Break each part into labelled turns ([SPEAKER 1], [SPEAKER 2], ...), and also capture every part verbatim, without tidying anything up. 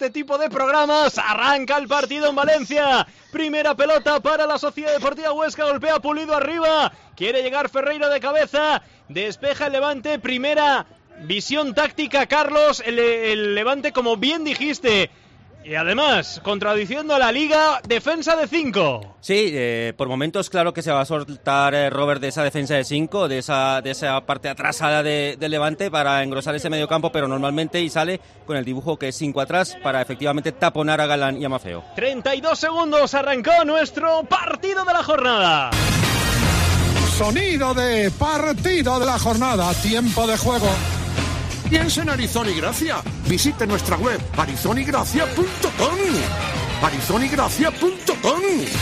[SPEAKER 1] este tipo de programas. Arranca el partido en Valencia. Primera pelota para la Sociedad Deportiva Huesca. Golpea Pulido arriba. Quiere llegar Ferreiro de cabeza. Despeja el Levante. Primera visión táctica, Carlos. El, el Levante, como bien dijiste. Y además, contradiciendo a la Liga, defensa de cinco.
[SPEAKER 2] Sí, eh, por momentos claro que se va a soltar eh, Robert de esa defensa de cinco, de esa, de esa parte atrasada de, de Levante para engrosar ese medio campo, pero normalmente y sale con el dibujo que es cinco atrás para efectivamente taponar a Galán y a Maffeo.
[SPEAKER 1] treinta y dos segundos, arrancó nuestro partido de la jornada.
[SPEAKER 3] Sonido de partido de la jornada, tiempo de juego.
[SPEAKER 4] Piensa en Arizona y Gracia. Visite nuestra web arizona y gracia punto com. arizona y gracia punto com.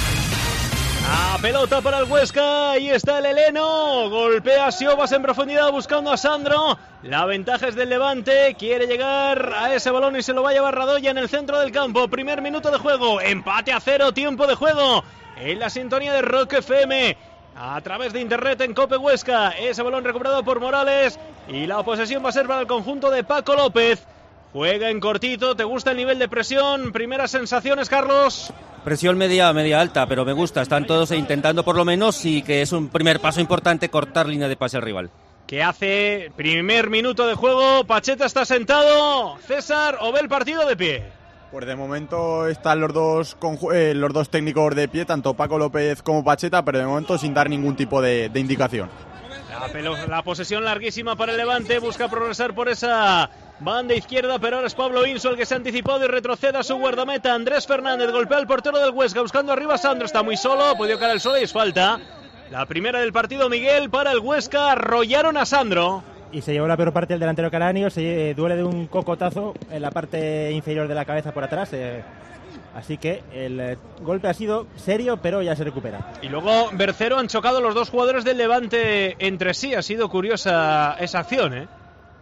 [SPEAKER 1] A pelota para el Huesca. Ahí está el heleno. Golpea a Siobas en profundidad buscando a Sandro. La ventaja es del Levante. Quiere llegar a ese balón y se lo va a llevar Radoya en el centro del campo. Primer minuto de juego. Empate a cero. Tiempo de juego. En la sintonía de Rock F M. A través de internet en Cope Huesca. Ese balón recuperado por Morales. Y la posesión va a ser para el conjunto de Paco López. Juega en cortito. ¿Te gusta el nivel de presión? Primeras sensaciones, Carlos.
[SPEAKER 2] Presión media, media alta, pero me gusta. Están todos intentando por lo menos, y que es un primer paso importante, cortar línea de pase al rival.
[SPEAKER 1] Que hace primer minuto de juego. Pacheta está sentado. César, ¿o ve el partido de pie?
[SPEAKER 5] Pues de momento están los dos conju- eh, los dos técnicos de pie, tanto Paco López como Pacheta, pero de momento sin dar ningún tipo de, de indicación.
[SPEAKER 1] La, pelo- la posesión larguísima para el Levante, busca progresar por esa banda izquierda, pero ahora es Pablo Inso el que se ha anticipado y retrocede a su guardameta. Andrés Fernández golpea al portero del Huesca, buscando arriba a Sandro, está muy solo, ha podido caer al suelo y es falta. La primera del partido, Miguel, para el Huesca, arrollaron a Sandro.
[SPEAKER 6] Y se llevó la peor parte del delantero Caranio, se eh, duele de un cocotazo en la parte inferior de la cabeza por atrás. Eh, así que el eh, golpe ha sido serio, pero ya se recupera.
[SPEAKER 1] Y luego Bercero, han chocado los dos jugadores del Levante entre sí. Ha sido curiosa esa acción, ¿eh?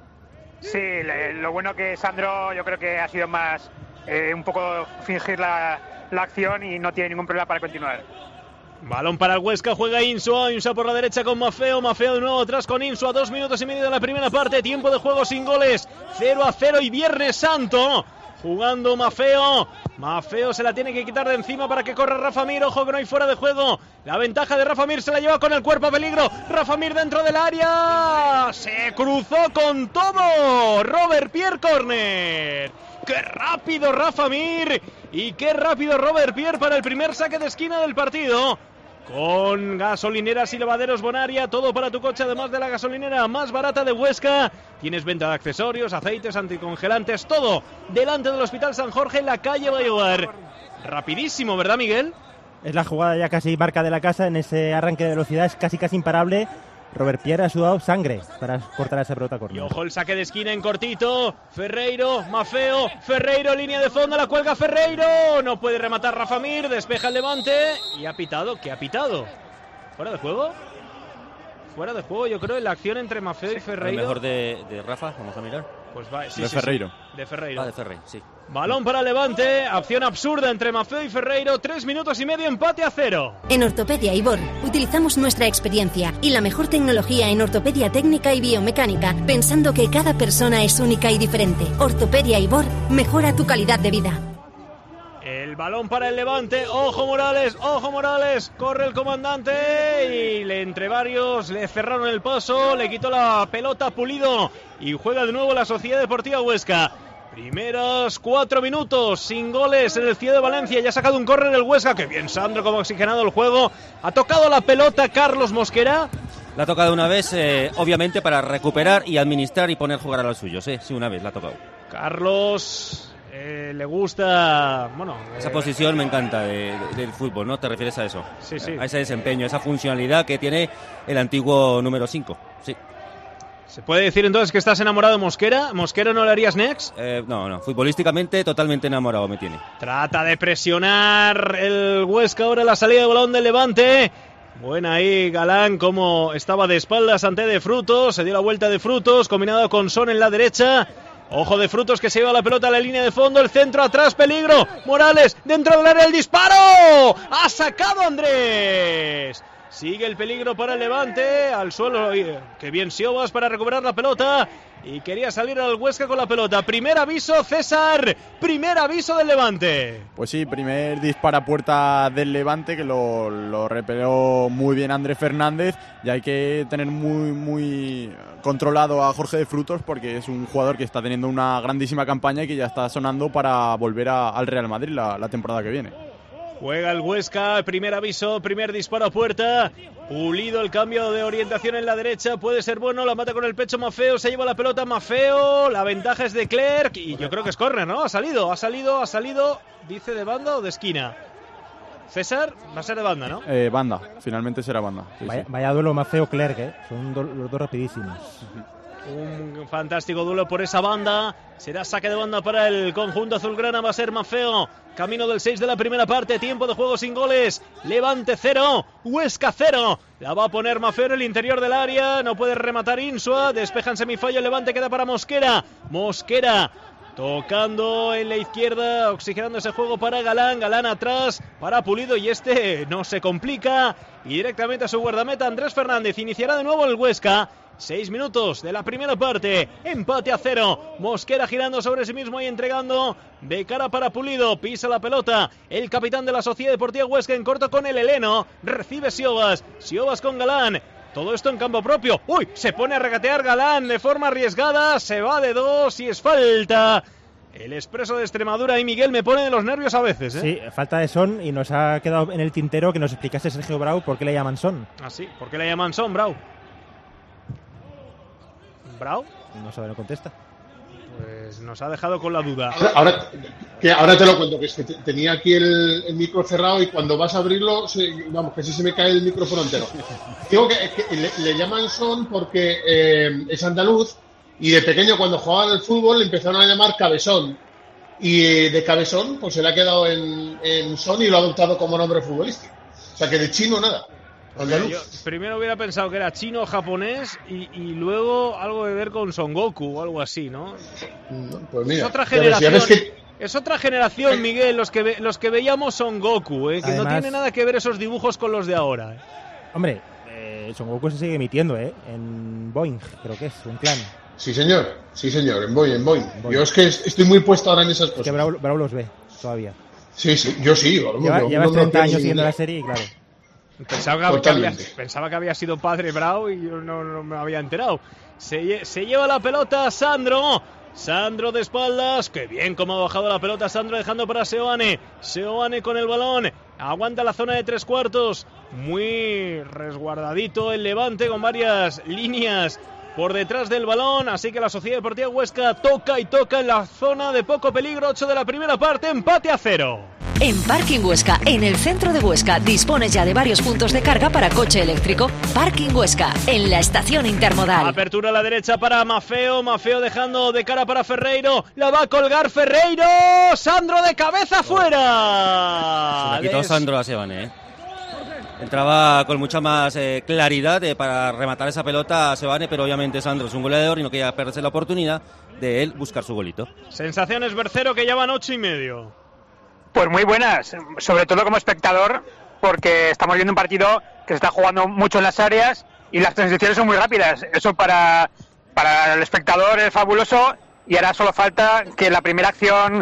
[SPEAKER 7] Sí, le, lo bueno que Sandro yo creo que ha sido más eh, un poco fingir la, la acción y no tiene ningún problema para continuar.
[SPEAKER 1] Balón para el Huesca, juega Insua, Insua por la derecha con Maffeo, Maffeo de nuevo atrás con Insua, dos minutos y medio de la primera parte, tiempo de juego sin goles, cero a cero y Viernes Santo, jugando Maffeo, Maffeo se la tiene que quitar de encima para que corra Rafa Mir, ojo que no hay fuera de juego, la ventaja de Rafa Mir se la lleva con el cuerpo a peligro, Rafa Mir dentro del área, se cruzó con todo, Robert Pierre Corner. ¡Qué rápido Rafa Mir! Y qué rápido Robert Pierre para el primer saque de esquina del partido. Con gasolineras y lavaderos Bonaria, todo para tu coche, además de la gasolinera más barata de Huesca. Tienes venta de accesorios, aceites, anticongelantes, todo delante del Hospital San Jorge en la calle Bayobar. Rapidísimo, ¿verdad, Miguel?
[SPEAKER 6] Es la jugada ya casi marca de la casa, en ese arranque de velocidad es casi casi imparable. Robert Pierre ha sudado sangre para cortar esa pelota corta.
[SPEAKER 1] Y ojo el saque de esquina en cortito. Ferreiro, Maffeo, Ferreiro, línea de fondo, la cuelga Ferreiro. No puede rematar Rafa Mir, despeja el Levante. Y ha pitado, ¿qué ha pitado? ¿Fuera de juego? Fuera de juego, yo creo, en la acción entre Maffeo y Ferreiro.
[SPEAKER 2] A lo mejor de, de Rafa, vamos a mirar.
[SPEAKER 1] Pues va, sí,
[SPEAKER 5] de
[SPEAKER 1] sí,
[SPEAKER 5] Ferreiro.
[SPEAKER 1] Sí, de Ferreiro.
[SPEAKER 2] Ah, de Ferreiro, sí.
[SPEAKER 1] Balón para Levante, acción absurda entre Maffeo y Ferreiro, tres minutos y medio, empate a cero.
[SPEAKER 8] En Ortopedia Ibor utilizamos nuestra experiencia y la mejor tecnología en ortopedia técnica y biomecánica, pensando que cada persona es única y diferente. Ortopedia Ibor mejora tu calidad de vida.
[SPEAKER 1] El balón para el Levante, ojo Morales, ojo Morales, corre el comandante y le, entre varios le cerraron el paso, le quitó la pelota Pulido y juega de nuevo la Sociedad Deportiva Huesca. Primeros cuatro minutos sin goles en el Ciudad de Valencia, ya ha sacado un córner el Huesca, que bien Sandro como ha oxigenado el juego, ha tocado la pelota Carlos Mosquera.
[SPEAKER 2] La ha tocado una vez, eh, obviamente para recuperar y administrar y poner jugar a los suyos, eh. sí, una vez la ha tocado.
[SPEAKER 1] Carlos... Eh, le gusta, bueno...
[SPEAKER 2] Esa
[SPEAKER 1] eh,
[SPEAKER 2] posición me encanta de, de, del fútbol, ¿no? ¿Te refieres a eso?
[SPEAKER 1] Sí, sí.
[SPEAKER 2] A ese desempeño, esa funcionalidad que tiene el antiguo número cinco, sí.
[SPEAKER 1] ¿Se puede decir entonces que estás enamorado de Mosquera? ¿Mosquera no le harías next?
[SPEAKER 2] Eh, no, no, futbolísticamente totalmente enamorado me tiene.
[SPEAKER 1] Trata de presionar el Huesca ahora la salida de balón del Levante. Buena ahí Galán, como estaba de espaldas ante De Frutos, se dio la vuelta de Frutos, combinado con Son en la derecha. Ojo de Frutos que se lleva la pelota a la línea de fondo, el centro atrás, peligro. Morales dentro del área, el disparo. Ha sacado Andrés. Sigue el peligro para el Levante. Al suelo. Que bien Siobas para recuperar la pelota. Y quería salir al Huesca con la pelota. Primer aviso, César. Primer aviso del Levante.
[SPEAKER 5] Pues sí, primer disparo a puerta del Levante, que lo, lo repeló muy bien Andrés Fernández. Y hay que tener muy, muy controlado a Jorge de Frutos, porque es un jugador que está teniendo una grandísima campaña y que ya está sonando para volver a, al Real Madrid la, la temporada que viene.
[SPEAKER 1] Juega el Huesca, primer aviso, primer disparo a puerta. Pulido el cambio de orientación en la derecha, puede ser bueno, la mata con el pecho Mafeo, se lleva la pelota Mafeo, la ventaja es de Clerc y yo creo que es córner, ¿no? Ha salido, ha salido, ha salido, dice de banda o de esquina. César, va a ser de banda, ¿no?
[SPEAKER 5] Eh, banda, finalmente será banda. Sí,
[SPEAKER 6] vaya,
[SPEAKER 5] sí.
[SPEAKER 6] vaya duelo Mafeo-Clerc, ¿eh? Son do, los dos rapidísimos.
[SPEAKER 1] Un fantástico duelo por esa banda. Será saque de banda para el conjunto azulgrana. Va a ser Mafeo. Camino del seis de la primera parte. Tiempo de juego sin goles. Levante cero. Huesca cero. La va a poner Mafeo en el interior del área. No puede rematar Insua. Despeja en semifallo. Levante queda para Mosquera. Mosquera tocando en la izquierda. Oxigenando ese juego para Galán. Galán atrás para Pulido. Y este no se complica. Y directamente a su guardameta Andrés Fernández. Iniciará de nuevo el Huesca. Seis minutos de la primera parte, empate a cero, Mosquera girando sobre sí mismo y entregando de cara para Pulido, pisa la pelota, el capitán de la Sociedad Deportiva Huesca en corto con el heleno, recibe Siobas, Siobas con Galán, todo esto en campo propio, uy, se pone a regatear Galán de forma arriesgada, se va de dos y es falta. El Expreso de Extremadura y Miguel me pone de los nervios a veces, ¿eh?
[SPEAKER 6] Sí, falta de Son y nos ha quedado en el tintero que nos explicase Sergio Brau por qué le llaman Son.
[SPEAKER 1] Ah, sí, ¿por qué le llaman Son, Brau? ¿Brau?
[SPEAKER 6] No sabe, no contesta.
[SPEAKER 1] Pues nos ha dejado con la duda.
[SPEAKER 9] Ahora, ahora, que ahora te lo cuento, que es que te, tenía aquí el, el micro cerrado y cuando vas a abrirlo, se, vamos, que sí se me cae el micrófono entero. Digo que, que le, le llaman Son porque eh, es andaluz y de pequeño cuando jugaba al fútbol le empezaron a llamar Cabezón. Y eh, de Cabezón pues se le ha quedado en, en Son y lo ha adoptado como nombre futbolístico. O sea que de chino nada.
[SPEAKER 1] Yo primero hubiera pensado que era chino o japonés y, y luego algo de ver con Son Goku o algo así, ¿no?
[SPEAKER 9] Pues mira,
[SPEAKER 1] es otra generación.
[SPEAKER 9] Ya ves, ya ves que...
[SPEAKER 1] Es otra generación, Miguel, los que ve, los que veíamos Son Goku, ¿eh? Que Además, no tiene nada que ver esos dibujos con los de ahora. ¿eh?
[SPEAKER 6] Hombre, eh, Son Goku se sigue emitiendo, ¿eh? En Boeing, creo que es, un clan.
[SPEAKER 9] Sí, señor, sí, señor, en Boeing, en Boeing. Boeing. Yo es que estoy muy puesto ahora en esas cosas.
[SPEAKER 6] Es que Brau, Brau los ve todavía.
[SPEAKER 9] Sí, sí, yo sí. Vamos,
[SPEAKER 6] Lleva,
[SPEAKER 9] yo,
[SPEAKER 6] llevas
[SPEAKER 9] no
[SPEAKER 6] treinta años siguiendo la serie y claro.
[SPEAKER 1] Pensaba que, había, pensaba que había sido padre Brau y yo no, no me había enterado. Se, se lleva la pelota Sandro. Sandro de espaldas. Qué bien cómo ha bajado la pelota Sandro dejando para Seoane. Seoane con el balón. Aguanta la zona de tres cuartos. Muy resguardadito el Levante con varias líneas por detrás del balón. Así que la Sociedad Deportiva Huesca toca y toca en la zona de poco peligro. ocho de la primera parte. Empate a cero.
[SPEAKER 10] En Parking Huesca, en el centro de Huesca, dispones ya de varios puntos de carga para coche eléctrico. Parking Huesca, en la estación intermodal.
[SPEAKER 1] Apertura a la derecha para Mafeo. Mafeo dejando de cara para Ferreiro. La va a colgar Ferreiro. Sandro de cabeza fuera.
[SPEAKER 2] Se la quitó Sandro a Sebane, ¿eh? Entraba con mucha más eh, claridad eh, para rematar esa pelota a Sebane, pero obviamente Sandro es un goleador y no quería perderse la oportunidad de él buscar su golito.
[SPEAKER 1] Sensaciones, Bercero, que ya van ocho y medio.
[SPEAKER 7] Pues muy buenas, sobre todo como espectador, porque estamos viendo un partido que se está jugando mucho en las áreas y las transiciones son muy rápidas. Eso para, para el espectador es fabuloso y ahora solo falta que la primera acción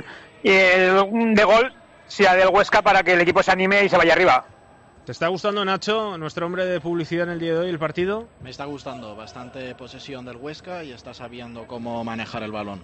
[SPEAKER 7] de gol sea del Huesca para que el equipo se anime y se vaya arriba.
[SPEAKER 1] ¿Te está gustando, Nacho, nuestro hombre de publicidad en el día de hoy, el partido?
[SPEAKER 11] Me está gustando, bastante posesión del Huesca y está sabiendo cómo manejar el balón.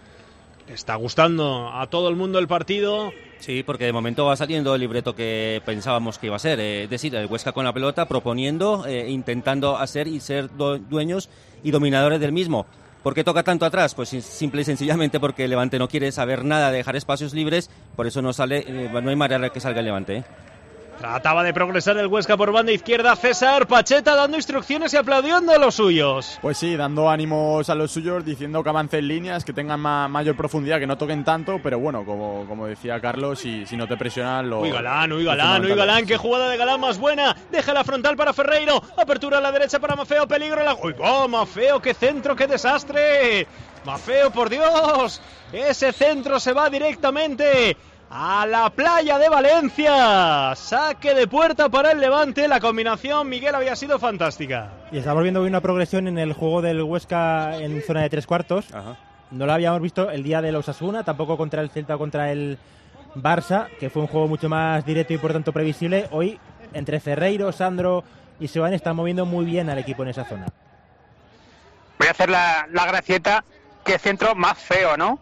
[SPEAKER 1] Está gustando a todo el mundo el partido.
[SPEAKER 2] Sí, porque de momento va saliendo el libreto que pensábamos que iba a ser. Eh, es decir, el Huesca con la pelota, proponiendo, eh, intentando hacer y ser dueños y dominadores del mismo. ¿Por qué toca tanto atrás? Pues simple y sencillamente porque el Levante no quiere saber nada de dejar espacios libres. Por eso no sale, eh, no hay manera de que salga el Levante, ¿eh?
[SPEAKER 1] Trataba de progresar el Huesca por banda izquierda. César Pacheta dando instrucciones y aplaudiendo a los suyos.
[SPEAKER 5] Pues sí, dando ánimos a los suyos, diciendo que avancen líneas, que tengan ma- mayor profundidad, que no toquen tanto. Pero bueno, como, como decía Carlos, si, si no te presionan... Lo,
[SPEAKER 1] uy, Galán, uy, Galán, uy, Galán. Qué jugada de Galán más buena. Deja la frontal para Ferreiro. Apertura a la derecha para Mafeo. Peligro. La... Uy, oh, Mafeo, qué centro, qué desastre. Mafeo, por Dios. Ese centro se va directamente a la playa de Valencia. Saque de puerta para el Levante. La combinación, Miguel, había sido fantástica.
[SPEAKER 6] Y estamos viendo hoy una progresión en el juego del Huesca en zona de tres cuartos.
[SPEAKER 2] Ajá.
[SPEAKER 6] No lo habíamos visto el día del Osasuna, tampoco contra el Celta o contra el Barça, que fue un juego mucho más directo y por tanto previsible. Hoy, entre Ferreiro, Sandro y Seoane, están moviendo muy bien al equipo en esa zona.
[SPEAKER 7] Voy a hacer la, la gracieta. Qué centro más feo, ¿no?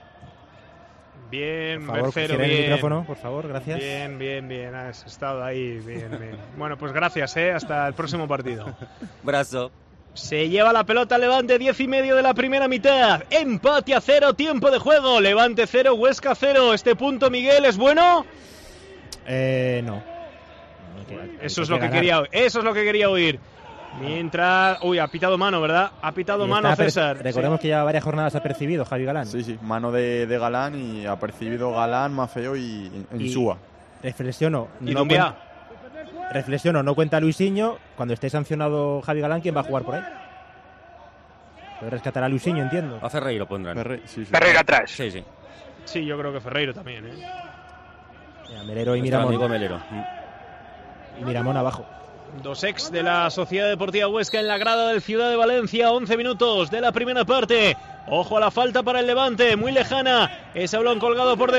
[SPEAKER 1] Bien,
[SPEAKER 6] por favor,
[SPEAKER 1] Bercero,
[SPEAKER 6] bien.
[SPEAKER 1] bien.
[SPEAKER 6] El micrófono, por favor, gracias.
[SPEAKER 1] Bien, bien, bien, has estado ahí, bien, bien. Bueno, pues gracias, ¿eh? Hasta el próximo partido.
[SPEAKER 2] Brazo.
[SPEAKER 1] Se lleva la pelota Levante, diez y medio de la primera mitad. Empate a cero, tiempo de juego. Levante cero, Huesca cero. ¿Este punto, Miguel, es bueno?
[SPEAKER 6] Eh, no.
[SPEAKER 1] Eso es lo que quería, eso es lo que quería oír. Mientras... Uy, ha pitado mano, ¿verdad? Ha pitado mano César.
[SPEAKER 6] Recordemos sí. que ya varias jornadas ha percibido Javi Galán.
[SPEAKER 5] Sí, sí, mano de, de Galán y ha percibido Galán, Mafeo y Insúa.
[SPEAKER 6] Reflexiono.
[SPEAKER 1] ¿Y
[SPEAKER 6] no
[SPEAKER 1] Dumbia?
[SPEAKER 6] Cuen... Reflexiono, no cuenta Luisinho. Cuando esté sancionado Javi Galán, ¿quién va a jugar por ahí? Puede rescatar a Luisinho, entiendo.
[SPEAKER 2] A Ferreiro pondrán.
[SPEAKER 5] Ferre... Sí, sí.
[SPEAKER 7] Ferreiro atrás.
[SPEAKER 2] Sí, sí.
[SPEAKER 1] Sí, yo creo que Ferreiro también, ¿eh?
[SPEAKER 6] Mira, Melero y
[SPEAKER 2] Nuestro
[SPEAKER 6] Miramón.
[SPEAKER 2] amigo Melero.
[SPEAKER 6] Y Miramón abajo.
[SPEAKER 1] Dos ex de la Sociedad Deportiva Huesca en la grada del Ciudad de Valencia. once minutos de la primera parte. Ojo a la falta para el Levante, muy lejana. Ese balón colgado por De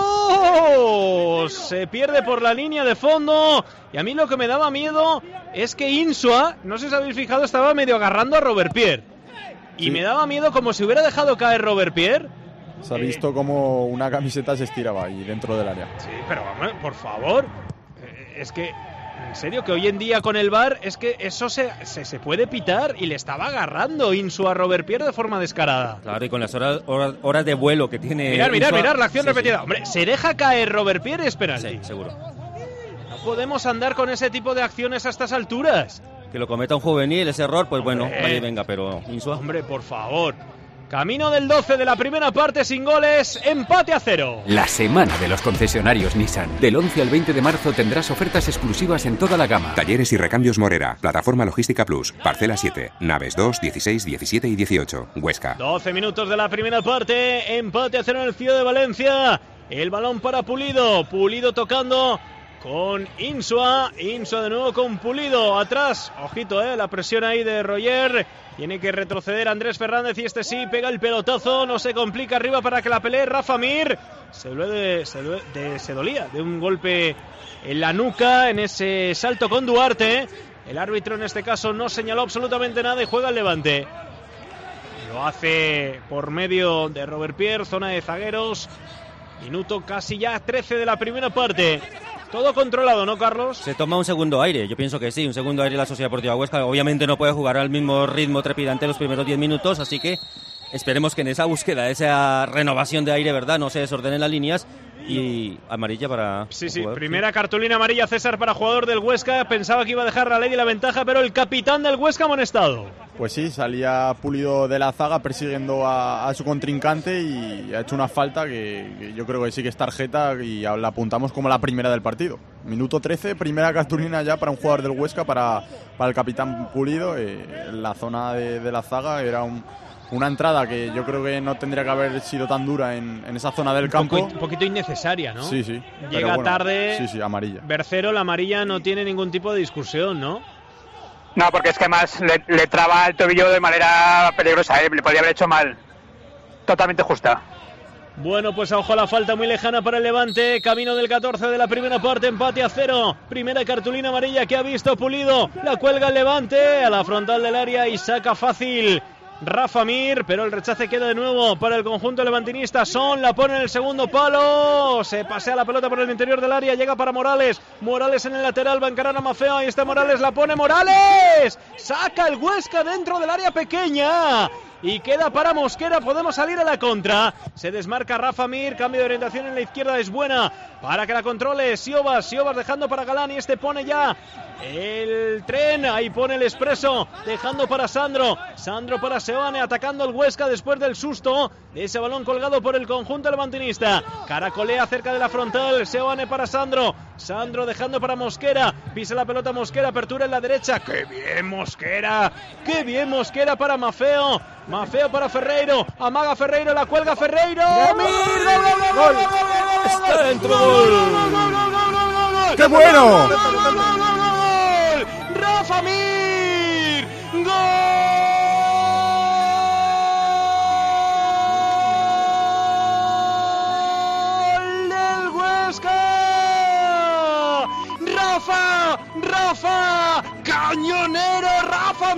[SPEAKER 1] Frutos. Se pierde por la línea de fondo. Y a mí lo que me daba miedo es que Insua, no sé si habéis fijado, estaba medio agarrando a Robert Pierre. Y
[SPEAKER 5] Sí.
[SPEAKER 1] me daba miedo como si hubiera dejado caer Robert Pierre.
[SPEAKER 5] Se ha
[SPEAKER 1] Eh.
[SPEAKER 5] visto como una camiseta se estiraba ahí dentro del área.
[SPEAKER 1] Sí, pero vamos, por favor. Eh, Es que... En serio, que hoy en día con el V A R es que eso se, se, se puede pitar y le estaba agarrando Insua a Robert Pierre de forma descarada.
[SPEAKER 2] Claro, y con las horas, horas, horas de vuelo que tiene...
[SPEAKER 1] Mirar, mirar,
[SPEAKER 2] Insua.
[SPEAKER 1] mirar, la acción
[SPEAKER 2] Sí,
[SPEAKER 1] repetida.
[SPEAKER 2] sí.
[SPEAKER 1] Hombre, se deja caer Robert Pierre, es penalti.
[SPEAKER 2] Sí, seguro.
[SPEAKER 1] No podemos andar con ese tipo de acciones a estas alturas.
[SPEAKER 2] Que lo cometa un juvenil, ese error, pues
[SPEAKER 1] Hombre.
[SPEAKER 2] bueno, vaya y venga, pero Insua...
[SPEAKER 1] Hombre, por favor. Camino del doce de la primera parte sin goles, empate a cero.
[SPEAKER 12] La semana de los concesionarios Nissan. Del once al veinte de marzo tendrás ofertas exclusivas en toda la gama.
[SPEAKER 13] Talleres y recambios Morera, Plataforma Logística Plus, Parcela siete, Naves dos, dieciséis, diecisiete y dieciocho, Huesca.
[SPEAKER 1] doce minutos de la primera parte, empate a cero en el Ciudad de Valencia. El balón para Pulido, Pulido tocando con Insua, Insua de nuevo con Pulido, atrás, ojito, eh, la presión ahí de Roger, tiene que retroceder Andrés Fernández y este sí, pega el pelotazo, no se complica arriba para que la pelee Rafa Mir, se, de, se, de, se dolía de un golpe en la nuca en ese salto con Duarte, el árbitro en este caso no señaló absolutamente nada y juega el Levante. Lo hace por medio de Robert Pierre, zona de zagueros, minuto casi ya trece de la primera parte. Todo controlado, ¿no, Carlos?
[SPEAKER 2] Se toma un segundo aire, yo pienso que sí, un segundo aire la Sociedad Deportiva Huesca. Obviamente no puede jugar al mismo ritmo trepidante los primeros diez minutos, así que esperemos que en esa búsqueda, esa renovación de aire, ¿verdad?, no se desordenen las líneas. Y amarilla para...
[SPEAKER 1] Sí, sí, primera cartulina amarilla, César, para jugador del Huesca. Pensaba que iba a dejar la ley y la ventaja, pero el capitán del Huesca amonestado.
[SPEAKER 5] Pues sí, salía Pulido de la zaga persiguiendo a, a su contrincante y ha hecho una falta que, que yo creo que sí que es tarjeta y la apuntamos como la primera del partido. Minuto trece, primera cartulina ya para un jugador del Huesca, para, para el capitán Pulido. Eh, la zona de, de la zaga era un... Una entrada que yo creo que no tendría que haber sido tan dura en, en esa zona del
[SPEAKER 1] un
[SPEAKER 5] campo.
[SPEAKER 1] Poco, un poquito innecesaria, ¿no?
[SPEAKER 5] Sí, sí.
[SPEAKER 1] Llega
[SPEAKER 5] bueno,
[SPEAKER 1] tarde.
[SPEAKER 5] Sí, sí, amarilla.
[SPEAKER 1] Bercero, la amarilla no tiene ningún tipo de discusión, ¿no?
[SPEAKER 7] No, porque es que más le, le traba el tobillo de manera peligrosa, ¿eh? Le podría haber hecho mal. Totalmente justa.
[SPEAKER 1] Bueno, pues a ojo la falta muy lejana para el Levante. Camino del catorce de la primera parte, empate a cero. Primera cartulina amarilla que ha visto Pulido. La cuelga el Levante a la frontal del área y saca fácil Rafa Mir, pero el rechace queda de nuevo para el conjunto levantinista. Son la pone en el segundo palo, se pasea la pelota por el interior del área, llega para Morales, Morales en el lateral, va a encarar a Mafeo, ahí está Morales, la pone Morales, saca el Huesca dentro del área pequeña y queda para Mosquera, podemos salir a la contra, se desmarca Rafa Mir, cambio de orientación en la izquierda, es buena para que la controle Siobas, Siobas dejando para Galán y este pone ya el tren, ahí pone el expreso, dejando para Sandro, Sandro para Seoane, atacando el Huesca después del susto de ese balón colgado por el conjunto levantinista, caracolea cerca de la frontal, Seoane para Sandro, Sandro dejando para Mosquera, pisa la pelota Mosquera, apertura en la derecha, ¡qué bien Mosquera! ¡Qué bien Mosquera para Mafeo! Mafeo para Ferreiro, amaga Ferreiro, la cuelga Ferreiro, ¡Mir! ¡Gol, gol, gol, gol, gol! ¡Está dentro! ¡Gol!
[SPEAKER 5] ¡Qué bueno!
[SPEAKER 1] ¡Rafa Mir! ¡Gol! ¡Del Huesca! ¡Rafa! ¡Rafa! ¡Cañonero Rafa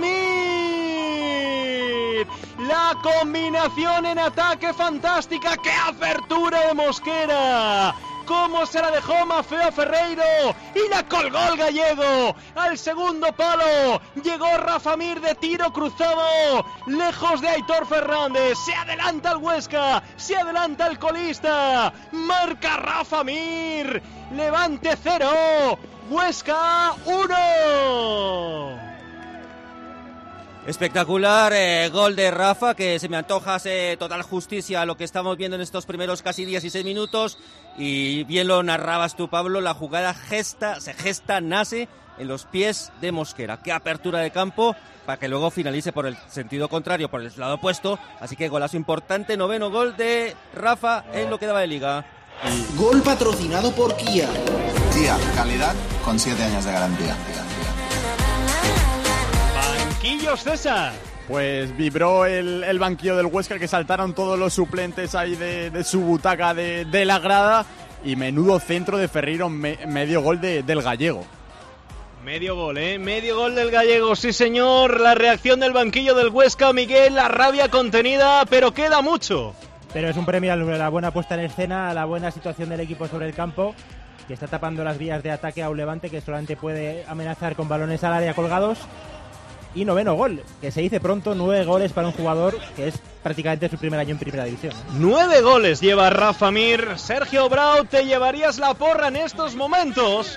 [SPEAKER 1] Mir! La combinación en ataque fantástica. ¡Qué apertura de Mosquera! ¡Cómo se la dejó Mafeo Ferreiro! ¡Y la colgó el gallego! ¡Al segundo palo! Llegó Rafa Mir de tiro cruzado, lejos de Aitor Fernández. ¡Se adelanta el Huesca! ¡Se adelanta el colista! ¡Marca Rafa Mir! ¡Levante cero! ¡Huesca uno!
[SPEAKER 2] Espectacular, eh, gol de Rafa, que se me antoja hace total justicia a lo que estamos viendo en estos primeros casi dieciséis minutos. Y bien lo narrabas tú, Pablo, la jugada gesta, se gesta, nace en los pies de Mosquera. Qué apertura de campo para que luego finalice por el sentido contrario, por el lado opuesto. Así que golazo importante, noveno gol de Rafa en lo que daba de liga.
[SPEAKER 14] Gol patrocinado por Kia.
[SPEAKER 15] Kia, calidad con siete años de garantía.
[SPEAKER 1] Banquillos, César.
[SPEAKER 5] Pues vibró el, el banquillo del Huesca, que saltaron todos los suplentes ahí de, de su butaca de, de la grada. Y menudo centro de Ferreiro, me, medio gol de, del gallego.
[SPEAKER 1] Medio gol, ¿eh? Medio gol del gallego, sí señor. La reacción del banquillo del Huesca, Miguel, la rabia contenida, pero queda mucho.
[SPEAKER 6] Pero es un premio a la buena puesta en escena, a la buena situación del equipo sobre el campo, que está tapando las vías de ataque a un Levante que solamente puede amenazar con balones al área colgados. Y noveno gol, que se dice pronto, nueve goles para un jugador que es prácticamente su primer año en primera división.
[SPEAKER 1] Nueve goles lleva Rafa Mir. Sergio Brau, ¿te llevarías la porra en estos momentos?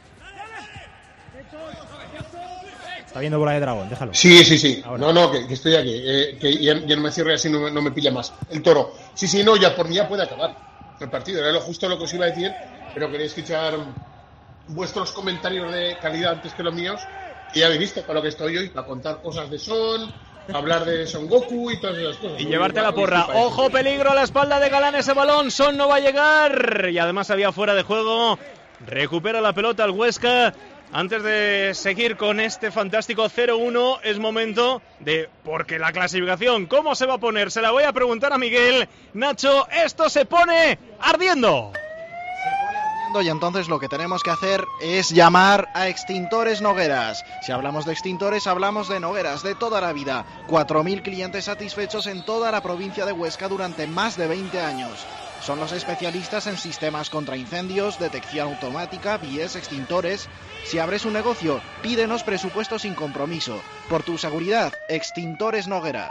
[SPEAKER 6] Está viendo bola de dragón, déjalo.
[SPEAKER 9] Sí, sí, sí.
[SPEAKER 6] Ahora.
[SPEAKER 9] No, no, que, que estoy aquí. Eh, que ya, ya no me cierre así, no, no me pilla más. El Toro. Sí, sí, no, ya por mí ya puede acabar el partido. Era lo justo lo que os iba a decir, pero quería escuchar vuestros comentarios de calidad antes que los míos. Y ya habéis visto para lo que estoy hoy, para contar cosas de Son, hablar de Son Goku y todas esas cosas.
[SPEAKER 1] Y llevarte la porra. Ojo, peligro a la espalda de Galán ese balón. Son no va a llegar. Y además había fuera de juego. Recupera la pelota el Huesca. Antes de seguir con este fantástico cero uno, es momento de... Porque la clasificación, ¿cómo se va a poner? Se la voy a preguntar a Miguel. Nacho, esto se pone ardiendo.
[SPEAKER 11] Y entonces lo que tenemos que hacer es llamar a Extintores Nogueras. Si hablamos de extintores, hablamos de Nogueras de toda la vida. cuatro mil clientes satisfechos en toda la provincia de Huesca durante más de veinte años. Son los especialistas en sistemas contra incendios, detección automática, vías, extintores. Si abres un negocio, pídenos presupuesto sin compromiso. Por tu seguridad, Extintores Nogueras.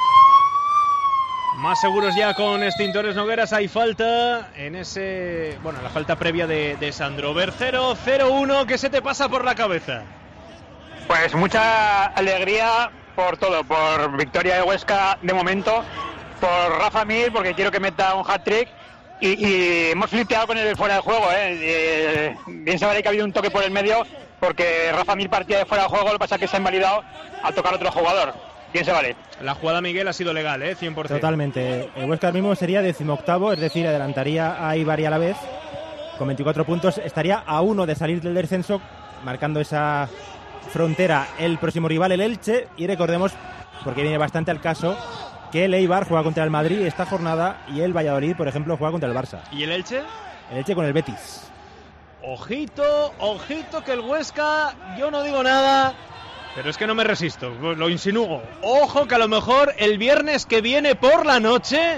[SPEAKER 1] Más seguros ya con Extintores Nogueras. Hay falta en ese... Bueno, la falta previa de, de Sandro. Bercero, cero uno, ¿qué se te pasa por la cabeza?
[SPEAKER 7] Pues mucha alegría por todo. Por victoria de Huesca de momento. Por Rafa Mir, porque quiero que meta un hat-trick. Y, y hemos flipeado con el fuera de juego, ¿eh? eh bien se vale que ha habido un toque por el medio, porque Rafa Mir partía de fuera de juego. Lo que pasa es que se ha invalidado al tocar otro jugador. Bien se vale.
[SPEAKER 1] La jugada, Miguel, ha sido legal, ¿eh? cien por ciento.
[SPEAKER 6] Totalmente. El Huesca ahora mismo sería decimoctavo, es decir, adelantaría a Eibar y a la vez con veinticuatro puntos. Estaría a uno de salir del descenso, marcando esa frontera el próximo rival, el Elche. Y recordemos, porque viene bastante al caso, que el Eibar juega contra el Madrid esta jornada y el Valladolid, por ejemplo, juega contra el Barça.
[SPEAKER 1] ¿Y el Elche?
[SPEAKER 6] El Elche con el Betis.
[SPEAKER 1] Ojito, ojito que el Huesca, yo no digo nada... Pero es que no me resisto, lo insinúo. Ojo que a lo mejor el viernes que viene por la noche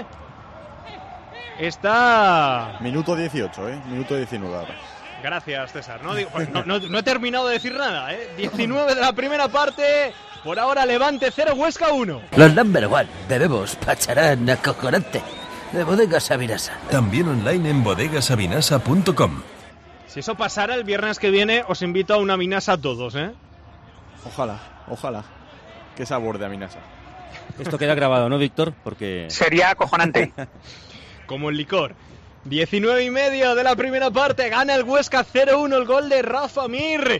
[SPEAKER 1] está...
[SPEAKER 5] Minuto dieciocho, ¿eh? Minuto diecinueve ahora.
[SPEAKER 1] Gracias, César. No, digo, no, no, no he terminado de decir nada, ¿eh? diecinueve de la primera parte. Por ahora Levante cero, Huesca uno.
[SPEAKER 16] Los number one. Bebemos pacharán acojonante. De Bodegas Sabinasa.
[SPEAKER 17] También online en bodegas sabinasa punto com.
[SPEAKER 1] Si eso pasara el viernes que viene, os invito a una minasa a todos, ¿eh?
[SPEAKER 5] Ojalá, ojalá. Qué sabor de aminasa.
[SPEAKER 2] Esto queda grabado, ¿no, Víctor? Porque...
[SPEAKER 7] Sería acojonante.
[SPEAKER 1] Como el licor. diecinueve y medio de la primera parte. Gana el Huesca cero uno, el gol de Rafa Mir.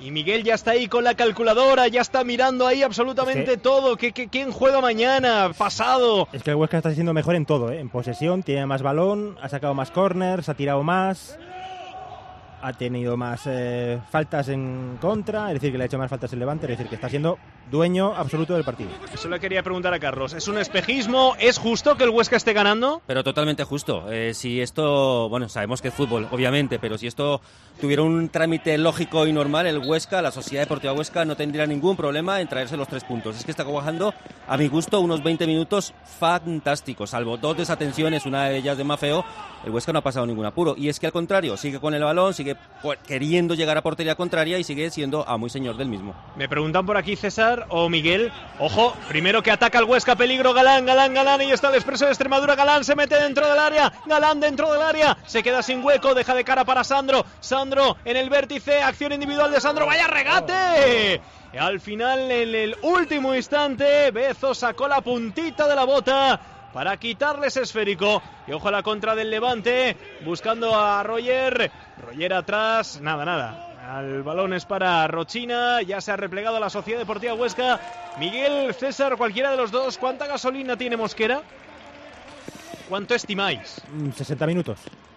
[SPEAKER 1] Y Miguel ya está ahí con la calculadora, ya está mirando ahí absolutamente
[SPEAKER 6] es que,
[SPEAKER 1] todo. ¿Qué, qué, ¿Quién juega mañana? Pasado.
[SPEAKER 6] Es que el Huesca está siendo mejor en todo, ¿eh? En posesión, tiene más balón, ha sacado más corners, ha tirado más, ha tenido más eh, faltas en contra, es decir, que le ha hecho más faltas el Levante, es decir, que está siendo dueño absoluto del partido.
[SPEAKER 1] Eso le quería preguntar a Carlos. ¿Es un espejismo? ¿Es justo que el Huesca esté ganando?
[SPEAKER 2] Pero totalmente justo. Eh, si esto, bueno, sabemos que es fútbol, obviamente, pero si esto tuviera un trámite lógico y normal, el Huesca, la Sociedad Deportiva Huesca, no tendría ningún problema en traerse los tres puntos. Es que está trabajando, a mi gusto, unos veinte minutos fantásticos, salvo dos desatenciones, una de ellas de Maffeo. El Huesca no ha pasado ningún apuro. Y es que al contrario, sigue con el balón, sigue queriendo llegar a portería contraria y sigue siendo a muy señor del mismo.
[SPEAKER 1] Me preguntan por aquí, César o Miguel. Ojo, primero que ataca el Huesca, peligro Galán, Galán, Galán, y está el Expreso de Extremadura. Galán se mete dentro del área, Galán dentro del área, se queda sin hueco, deja de cara para Sandro. Sandro en el vértice, acción individual de Sandro, ¡vaya regate! Y al final, en el último instante, Bezo sacó la puntita de la bota para quitarle ese esférico. Y ojo a la contra del Levante, buscando a Roger. Roger atrás, nada, nada. El balón es para Rochina, ya se ha replegado la Sociedad Deportiva Huesca. Miguel, César, cualquiera de los dos, ¿cuánta gasolina tiene Mosquera? ¿Cuánto estimáis?
[SPEAKER 6] sesenta minutos.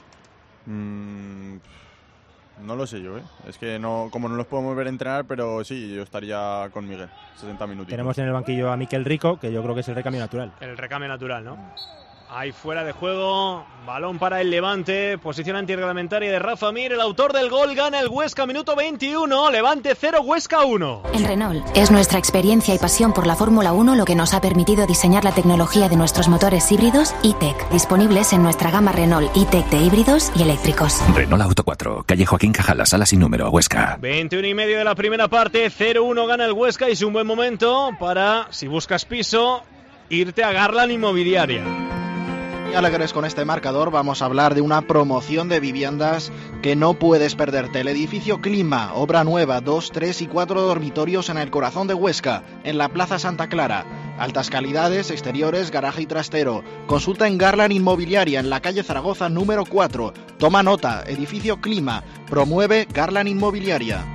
[SPEAKER 5] Mm, no lo sé yo, ¿eh? Es que no, como no los podemos ver entrenar, pero sí, yo estaría con Miguel, sesenta minutos.
[SPEAKER 6] Tenemos en el banquillo a Miquel Rico, que yo creo que es el recambio natural.
[SPEAKER 1] El recambio natural, ¿no? Ahí fuera de juego, balón para el Levante, posición antirreglamentaria de Rafa Mir, el autor del gol, gana el Huesca, minuto veintiuno, Levante cero, Huesca uno.
[SPEAKER 18] En Renault es nuestra experiencia y pasión por la Fórmula uno lo que nos ha permitido diseñar la tecnología de nuestros motores híbridos E-Tech, disponibles en nuestra gama Renault E-Tech de híbridos y eléctricos.
[SPEAKER 13] Renault Auto cuatro, calle Joaquín Cajala, sala sin número, Huesca.
[SPEAKER 1] veintiuno y medio de la primera parte, cero uno gana el Huesca y es un buen momento para, si buscas piso, irte a Garland Inmobiliaria.
[SPEAKER 11] Y alegres con este marcador, vamos a hablar de una promoción de viviendas que no puedes perderte. El edificio Clima, obra nueva, dos, tres y cuatro dormitorios en el corazón de Huesca, en la Plaza Santa Clara. Altas calidades, exteriores, garaje y trastero. Consulta en Garland Inmobiliaria, en la calle Zaragoza número cuatro. Toma nota, edificio Clima, promueve Garland Inmobiliaria.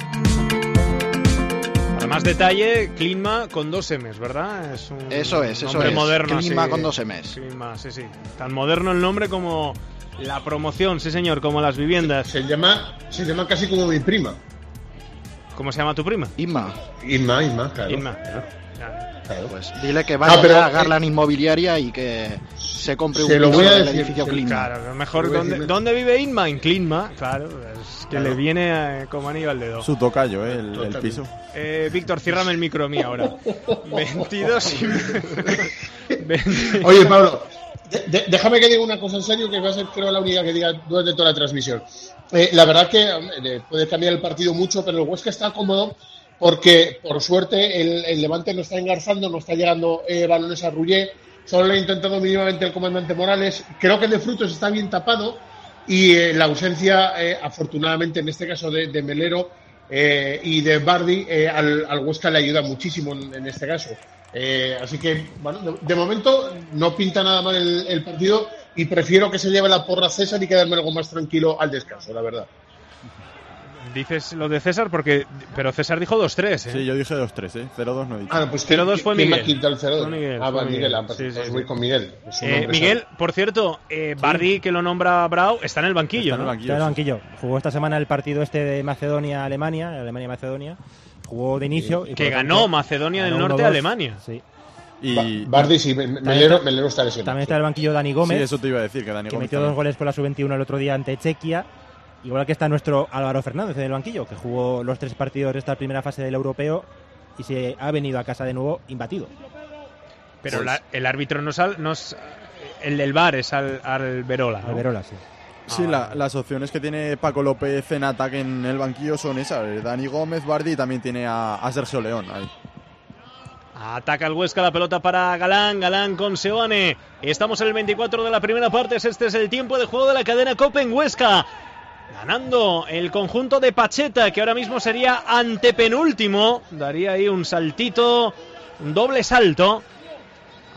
[SPEAKER 1] Para más detalle, Clima con dos M's, ¿verdad? Es un
[SPEAKER 11] eso es, eso
[SPEAKER 1] nombre
[SPEAKER 11] es.
[SPEAKER 1] moderno.
[SPEAKER 11] Clima
[SPEAKER 1] sí.
[SPEAKER 11] con dos M's.
[SPEAKER 1] Clima, sí, sí. Tan moderno el nombre como la promoción, sí señor, como las viviendas.
[SPEAKER 9] Se llama, se llama casi como mi prima.
[SPEAKER 1] ¿Cómo se llama tu prima?
[SPEAKER 11] Inma.
[SPEAKER 9] Inma, Inma, claro.
[SPEAKER 1] Inma, claro.
[SPEAKER 9] Claro.
[SPEAKER 11] Pues dile que vaya
[SPEAKER 9] no, pero,
[SPEAKER 11] a Garland Inmobiliaria y que se compre
[SPEAKER 9] se
[SPEAKER 11] un
[SPEAKER 9] lo voy a
[SPEAKER 11] del
[SPEAKER 9] decir,
[SPEAKER 11] edificio
[SPEAKER 9] se,
[SPEAKER 11] Clima.
[SPEAKER 1] Claro, mejor ¿dónde, ¿dónde vive Inma? En Clima, claro, es que claro. Le viene eh, como anillo al dedo.
[SPEAKER 5] Su tocayo, eh, el, el piso.
[SPEAKER 1] Eh, Víctor, ciérrame el micro a mí ahora. veintidós y...
[SPEAKER 9] Oye, Pablo, de, de, déjame que diga una cosa en serio, que va a ser creo la única que diga durante toda la transmisión. Eh, la verdad que eh, puede cambiar el partido mucho, pero el Huesca está cómodo porque, por suerte, el, el Levante no está engarzando, no está llegando eh, balones a Rullé. Solo le ha intentado mínimamente el comandante Morales. Creo que de Frutos está bien tapado y eh, la ausencia, eh, afortunadamente, en este caso de, de Melero eh, y de Bardi, eh, al, al Huesca le ayuda muchísimo en, en este caso. Eh, así que, bueno, de, de momento no pinta nada mal el, el partido y prefiero que se lleve la porra César y quedarme algo más tranquilo al descanso, la verdad.
[SPEAKER 1] Dices lo de César porque... Pero César dijo dos tres, ¿eh?
[SPEAKER 5] Sí, yo dije dos tres, ¿eh? cero dos no he dicho.
[SPEAKER 9] Ah, pues
[SPEAKER 1] cero dos fue Miguel.
[SPEAKER 9] El cero dos?
[SPEAKER 1] Fue Miguel.
[SPEAKER 9] Ah,
[SPEAKER 1] fue
[SPEAKER 9] Miguel.
[SPEAKER 1] Miguel.
[SPEAKER 9] Ah, pues,
[SPEAKER 1] sí,
[SPEAKER 9] pues
[SPEAKER 1] sí,
[SPEAKER 9] voy
[SPEAKER 1] sí.
[SPEAKER 9] con Miguel.
[SPEAKER 1] Eh, Miguel, por cierto, eh, Bardi, que lo nombra Brau, está en el banquillo,
[SPEAKER 6] está en el
[SPEAKER 1] ¿no?
[SPEAKER 6] banquillo, está en el banquillo. Jugó esta semana el partido este de Macedonia-Alemania, Alemania-Macedonia. Jugó de inicio. Y
[SPEAKER 1] que ganó Macedonia del Norte a Alemania.
[SPEAKER 6] Sí.
[SPEAKER 5] Y
[SPEAKER 9] Bardi, sí, Melero, Melero está lesionado.
[SPEAKER 6] También está en el banquillo Dani Gómez.
[SPEAKER 5] Sí, eso te iba a decir, que Dani
[SPEAKER 6] que
[SPEAKER 5] Gómez
[SPEAKER 6] metió
[SPEAKER 5] también.
[SPEAKER 6] dos goles con la sub veintiuno el otro día ante Chequia. Igual que está nuestro Álvaro Fernández en el banquillo, que jugó los tres partidos de esta primera fase del europeo y se ha venido a casa de nuevo imbatido.
[SPEAKER 1] Pero
[SPEAKER 6] pues,
[SPEAKER 1] la, el árbitro no es, al, no es el del V A R, es al, al Verola, ¿no?
[SPEAKER 6] Al Verola, sí.
[SPEAKER 5] Sí,
[SPEAKER 1] ah,
[SPEAKER 5] la, las opciones que tiene Paco López en ataque en el banquillo son esas. Dani Gómez, Bardi y también tiene a, a Sergio León ahí.
[SPEAKER 1] Ataca el Huesca, la pelota para Galán, Galán con Seoane. Estamos en el veinticuatro de la primera parte, este es el tiempo de juego de la cadena COPE en Huesca. Ganando el conjunto de Pacheta, que ahora mismo sería antepenúltimo. Daría ahí un saltito, un doble salto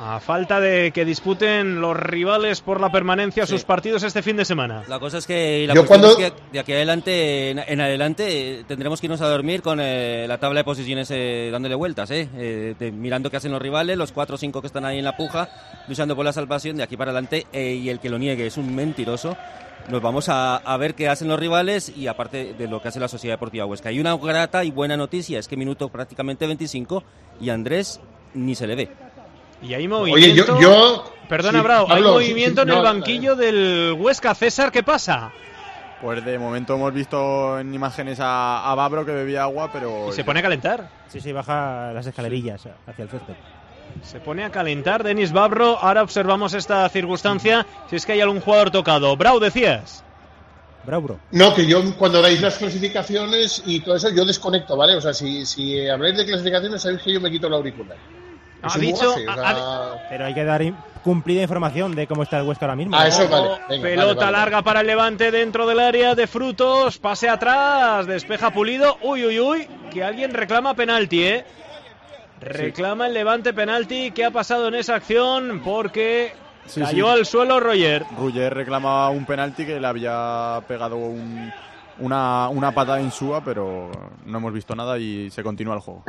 [SPEAKER 1] A falta de que disputen los rivales por la permanencia
[SPEAKER 2] Sí.
[SPEAKER 1] sus partidos este fin de semana.
[SPEAKER 2] La cosa es que la
[SPEAKER 9] Yo
[SPEAKER 2] cuestión
[SPEAKER 9] cuando-
[SPEAKER 2] es que de aquí adelante, en, en adelante, eh, tendremos que irnos a dormir con eh, la tabla de posiciones eh, dándole vueltas, eh, eh, de- mirando qué hacen los rivales, los cuatro o cinco que están ahí en la puja, luchando por la salvación de aquí para adelante, eh, y el que lo niegue es un mentiroso. Nos vamos a, a ver qué hacen los rivales y aparte de lo que hace la Sociedad Deportiva Huesca. Hay una grata y buena noticia, es que minuto prácticamente veinticinco y Andrés ni se le ve.
[SPEAKER 1] Y hay movimiento.
[SPEAKER 9] Oye, yo... yo
[SPEAKER 1] Perdona,
[SPEAKER 9] sí,
[SPEAKER 1] Bravo,
[SPEAKER 9] Pablo,
[SPEAKER 1] hay
[SPEAKER 9] sí,
[SPEAKER 1] movimiento
[SPEAKER 9] sí,
[SPEAKER 1] en el
[SPEAKER 9] no,
[SPEAKER 1] banquillo del Huesca. César, ¿qué pasa?
[SPEAKER 5] Pues de momento hemos visto en imágenes a, a Babro que bebía agua, pero...
[SPEAKER 1] ¿Y se pone a calentar?
[SPEAKER 6] Sí, sí, baja las escalerillas hacia el césped.
[SPEAKER 1] Se pone a calentar Denis Babro. Ahora observamos esta circunstancia. Si es que hay algún jugador tocado. Bravo, decías.
[SPEAKER 6] Bravo, bro.
[SPEAKER 9] No, que yo cuando dais las clasificaciones y todo eso, yo desconecto, ¿vale? O sea, si, si habláis de clasificaciones, sabéis que yo me quito el auricular.
[SPEAKER 1] Ha
[SPEAKER 9] Es un
[SPEAKER 1] dicho-
[SPEAKER 9] gafe, o
[SPEAKER 1] ha-
[SPEAKER 9] sea-
[SPEAKER 6] Pero hay que dar in- cumplida información de cómo está el Huesca ahora mismo.
[SPEAKER 9] Ah, eso
[SPEAKER 6] ¿no?
[SPEAKER 9] vale. Venga,
[SPEAKER 1] Pelota
[SPEAKER 9] vale, vale.
[SPEAKER 1] larga para el Levante dentro del área de Frutos. Pase atrás. Despeja Pulido. Uy, uy, uy. Que alguien reclama penalti, ¿eh? Reclama el Levante penalti. ¿Qué ha pasado en esa acción? Porque
[SPEAKER 5] Sí,
[SPEAKER 1] cayó
[SPEAKER 5] sí.
[SPEAKER 1] al suelo Roger.
[SPEAKER 5] Ruller reclamaba un penalti que le había pegado un- una, una patada en Insúa, pero no hemos visto nada y se continúa el juego.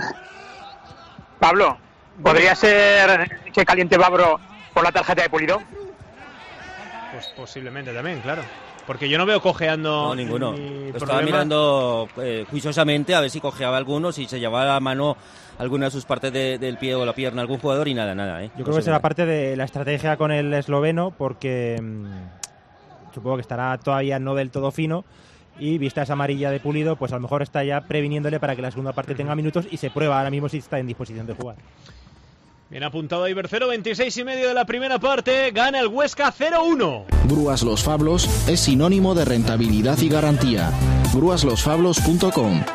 [SPEAKER 7] Pablo, ¿podría ser que caliente Babro por la tarjeta de Pulido?
[SPEAKER 1] Pues posiblemente también, claro. Porque yo no veo cojeando.
[SPEAKER 2] No, ninguno.
[SPEAKER 1] ni
[SPEAKER 2] Lo estaba
[SPEAKER 1] problema.
[SPEAKER 2] mirando eh, juiciosamente a ver si cojeaba alguno, si se llevaba a la mano alguna de sus partes de- del pie o la pierna algún jugador y nada, nada. ¿eh?
[SPEAKER 6] Yo creo que será parte de la estrategia con el esloveno porque mm, supongo que estará todavía no del todo fino y vista esa amarilla de Pulido, pues a lo mejor está ya previniéndole para que la segunda parte tenga minutos y se prueba ahora mismo si está en disposición de jugar.
[SPEAKER 1] Bien apuntado ahí Bercero, veintiséis y medio de la primera parte. Gana el Huesca cero uno.
[SPEAKER 14] Grúas Los Fablos es sinónimo de rentabilidad y garantía. grúas los fablos punto com.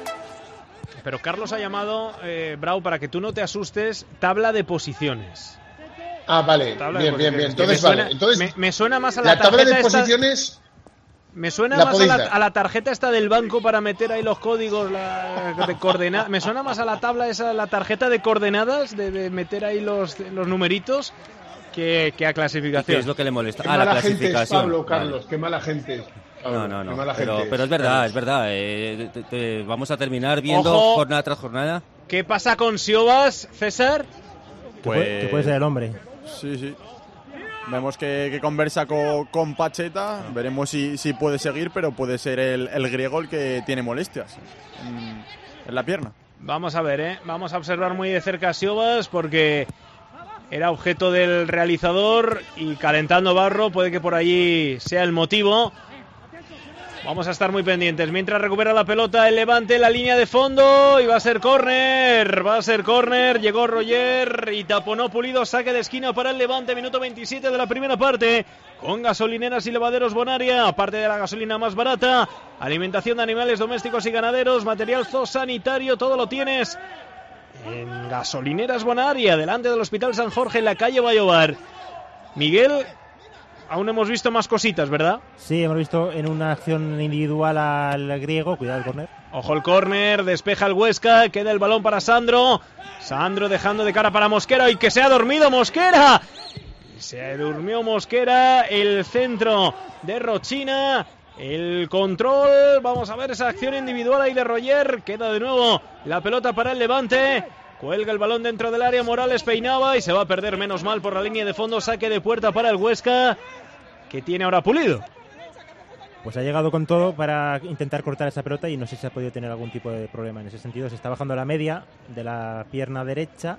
[SPEAKER 1] Pero Carlos ha llamado, eh, Bravo, para que tú no te asustes, tabla de posiciones.
[SPEAKER 9] Ah, vale.
[SPEAKER 1] Tabla de
[SPEAKER 9] Bien, bien, bien.
[SPEAKER 1] posiciones. Que
[SPEAKER 9] Entonces,
[SPEAKER 1] me suena-
[SPEAKER 9] vale. Entonces,
[SPEAKER 1] me, me suena más a la,
[SPEAKER 9] la tabla
[SPEAKER 1] tarjeta
[SPEAKER 9] de
[SPEAKER 1] esta-
[SPEAKER 9] posiciones...
[SPEAKER 1] Me suena
[SPEAKER 9] la
[SPEAKER 1] más a
[SPEAKER 9] podéis
[SPEAKER 1] la,
[SPEAKER 9] dar.
[SPEAKER 1] a la tarjeta esta del banco para meter ahí los códigos la, de coordenadas. Me suena más a la tabla esa, la tarjeta de coordenadas, de, de meter ahí los, los numeritos, que, que a clasificación.
[SPEAKER 2] ¿Qué es lo que le molesta?
[SPEAKER 9] Qué
[SPEAKER 2] Ah, la
[SPEAKER 9] mala gente es
[SPEAKER 2] clasificación.
[SPEAKER 9] Pablo,
[SPEAKER 2] Vale.
[SPEAKER 9] Carlos. Qué mala gente es. Pablo,
[SPEAKER 2] No, no,
[SPEAKER 9] qué
[SPEAKER 2] no.
[SPEAKER 9] mala
[SPEAKER 2] Pero,
[SPEAKER 9] gente
[SPEAKER 2] pero es verdad,
[SPEAKER 9] Carlos.
[SPEAKER 2] es verdad. eh, te- te- vamos a terminar viendo
[SPEAKER 1] Ojo.
[SPEAKER 2] jornada tras jornada.
[SPEAKER 1] ¿Qué pasa con Siobas, César?
[SPEAKER 6] Que puede- que puede ser el hombre.
[SPEAKER 5] Sí, sí. Vemos que, que conversa con, con Pacheta. Veremos si, si puede seguir, pero puede ser el, el griego el que tiene molestias en, en la pierna.
[SPEAKER 1] Vamos a ver, ¿eh? Vamos a observar muy de cerca a Siobas porque era objeto del realizador y calentando barro puede que por allí sea el motivo. Vamos a estar muy pendientes. Mientras recupera la pelota el Levante, la línea de fondo y va a ser córner. Va a ser córner. Llegó Roger y taponó Pulido. Saque de esquina para el Levante. Minuto veintisiete de la primera parte. Con gasolineras y lavaderos Bonaria. Aparte de la gasolina más barata. Alimentación de animales domésticos y ganaderos. Material zoosanitario. Todo lo tienes en gasolineras Bonaria. Delante del Hospital San Jorge en la calle Bayobar. Miguel, aún hemos visto más cositas, ¿verdad?
[SPEAKER 6] Sí, hemos visto en una acción individual al griego, cuidado el córner.
[SPEAKER 1] Ojo el córner, despeja el Huesca, queda el balón para Sandro. Sandro dejando de cara para Mosquera y que se ha dormido Mosquera. Se durmió Mosquera, el centro de Rochina, el control. Vamos a ver esa acción individual ahí de Roger. Queda de nuevo la pelota para el Levante. Cuelga el balón dentro del área, Morales peinaba y se va a perder menos mal por la línea de fondo. Saque de puerta para el Huesca, que tiene ahora Pulido.
[SPEAKER 6] Pues ha llegado con todo para intentar cortar esa pelota y no sé si ha podido tener algún tipo de problema en ese sentido. Se está bajando la media de la pierna derecha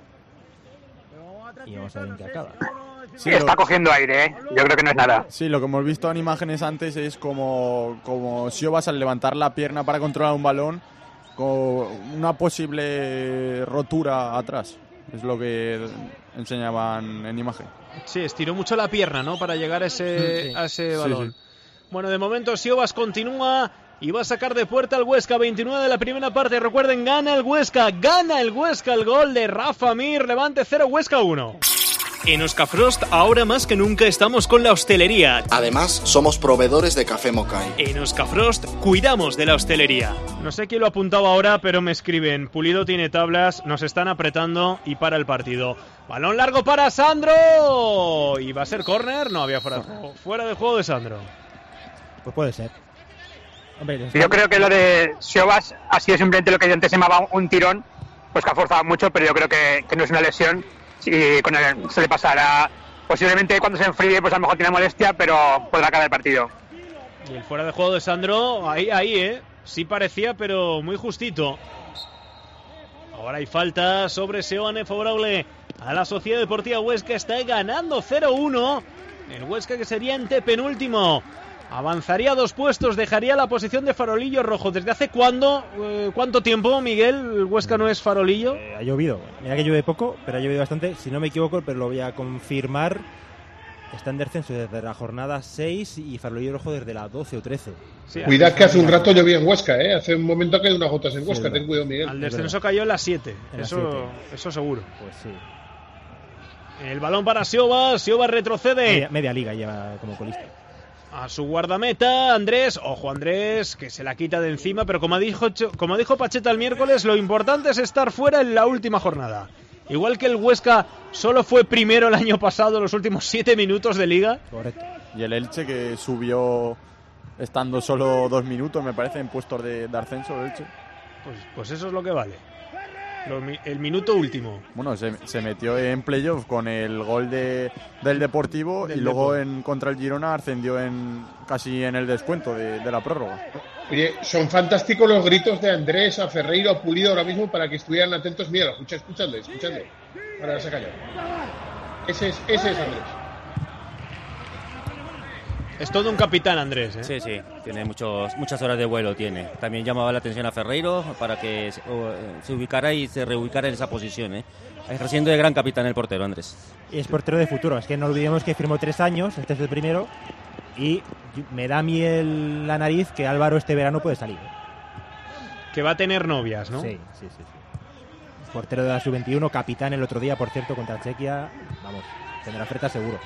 [SPEAKER 6] y vamos a ver en qué acaba.
[SPEAKER 5] Sí,
[SPEAKER 7] Está
[SPEAKER 5] lo-
[SPEAKER 7] cogiendo aire, ¿eh? Yo creo que no es nada.
[SPEAKER 5] Sí, lo que hemos visto en imágenes antes es como, como Siobas al levantar la pierna para controlar un balón con una posible rotura atrás. Es lo que enseñaban en imagen.
[SPEAKER 1] Sí, estiró mucho la pierna, ¿no? Para llegar a ese,
[SPEAKER 6] Sí.
[SPEAKER 1] a ese
[SPEAKER 5] Sí,
[SPEAKER 1] balón.
[SPEAKER 5] sí.
[SPEAKER 1] Bueno, de momento Siobas continúa y va a sacar de puerta al Huesca. veintinueve de la primera parte. Recuerden, gana el Huesca. Gana el Huesca el gol de Rafa Mir. Levante cero, Huesca uno. En Oscafrost, ahora más que nunca estamos con la hostelería.
[SPEAKER 11] Además, somos proveedores de café Mokai.
[SPEAKER 1] En Oscafrost, cuidamos de la hostelería. No sé quién lo ha apuntado ahora, pero me escriben. Pulido tiene tablas, nos están apretando y para el partido. Balón largo para Sandro. ¿Y va a ser córner? No, había fuera de juego. Fuera de juego de Sandro.
[SPEAKER 6] Pues puede ser. Hombre,
[SPEAKER 7] yo creo que lo de Siobas ha sido simplemente lo que antes se llamaba un tirón, pues que ha forzado mucho, pero yo creo que, que no es una lesión. Y con él se le pasará, posiblemente cuando se enfríe, pues a lo mejor tiene molestia, pero podrá acabar el partido.
[SPEAKER 1] Y el fuera de juego de Sandro, ahí, ahí, eh. Sí parecía, pero muy justito. Ahora hay falta sobre Seoane, favorable a la Sociedad Deportiva Huesca. Está ganando cero uno. El Huesca, que sería antepenúltimo, avanzaría dos puestos, dejaría la posición de farolillo rojo. ¿Desde hace cuándo, eh, cuánto tiempo, Miguel, el Huesca no es farolillo?
[SPEAKER 6] Eh, ha llovido. Mira que llueve poco, pero ha llovido bastante. Si no me equivoco, pero lo voy a confirmar, está en descenso desde la jornada seis y farolillo rojo desde la doce o trece.
[SPEAKER 9] Sí, cuidado que hace un rato llovía en Huesca, ¿eh? Hace un momento que hay unas gotas en Huesca, sí, ten cuidado, Miguel.
[SPEAKER 1] Al descenso cayó en las siete, eso, eso seguro.
[SPEAKER 6] Pues sí.
[SPEAKER 1] El balón para Sioba, Sioba retrocede.
[SPEAKER 6] Media, media liga lleva como colista.
[SPEAKER 1] A su guardameta, Andrés. Ojo, Andrés, que se la quita de encima, pero como dijo, como dijo Pacheta el miércoles, lo importante es estar fuera en la última jornada. Igual que el Huesca solo fue primero el año pasado, los últimos siete minutos de liga.
[SPEAKER 6] Correcto.
[SPEAKER 5] Y el Elche, que subió estando solo dos minutos, me parece, en puestos de, de ascenso, el Elche.
[SPEAKER 1] Pues, pues eso es lo que vale. Lo, el minuto último.
[SPEAKER 5] Bueno, se, se metió en playoff con el gol de, del Deportivo del y luego en, contra el Girona ascendió en, casi en el descuento de, de la prórroga.
[SPEAKER 9] Oye, son fantásticos los gritos de Andrés a Ferreiro, a Pulido ahora mismo para que estuvieran atentos. Mira, escucha, escuchadle, escuchadle. Ahora se ha callado. Ese es, ese es Andrés.
[SPEAKER 1] Es todo un capitán, Andrés, ¿eh?
[SPEAKER 2] Sí, sí, tiene muchos, muchas horas de vuelo, tiene. También llamaba la atención a Ferreiro para que se, uh, se ubicara y se reubicara en esa posición, ¿eh? Ejerciendo de gran capitán el portero, Andrés.
[SPEAKER 6] Y es portero de futuro, es que no olvidemos que firmó tres años, este es el primero, y me da a mí el, la nariz que Álvaro este verano puede salir.
[SPEAKER 1] Que va a tener novias, ¿no?
[SPEAKER 6] Sí, sí, sí. sí. Portero de la sub veintiuno, capitán el otro día, por cierto, contra Chequia, vamos, tendrá oferta seguro.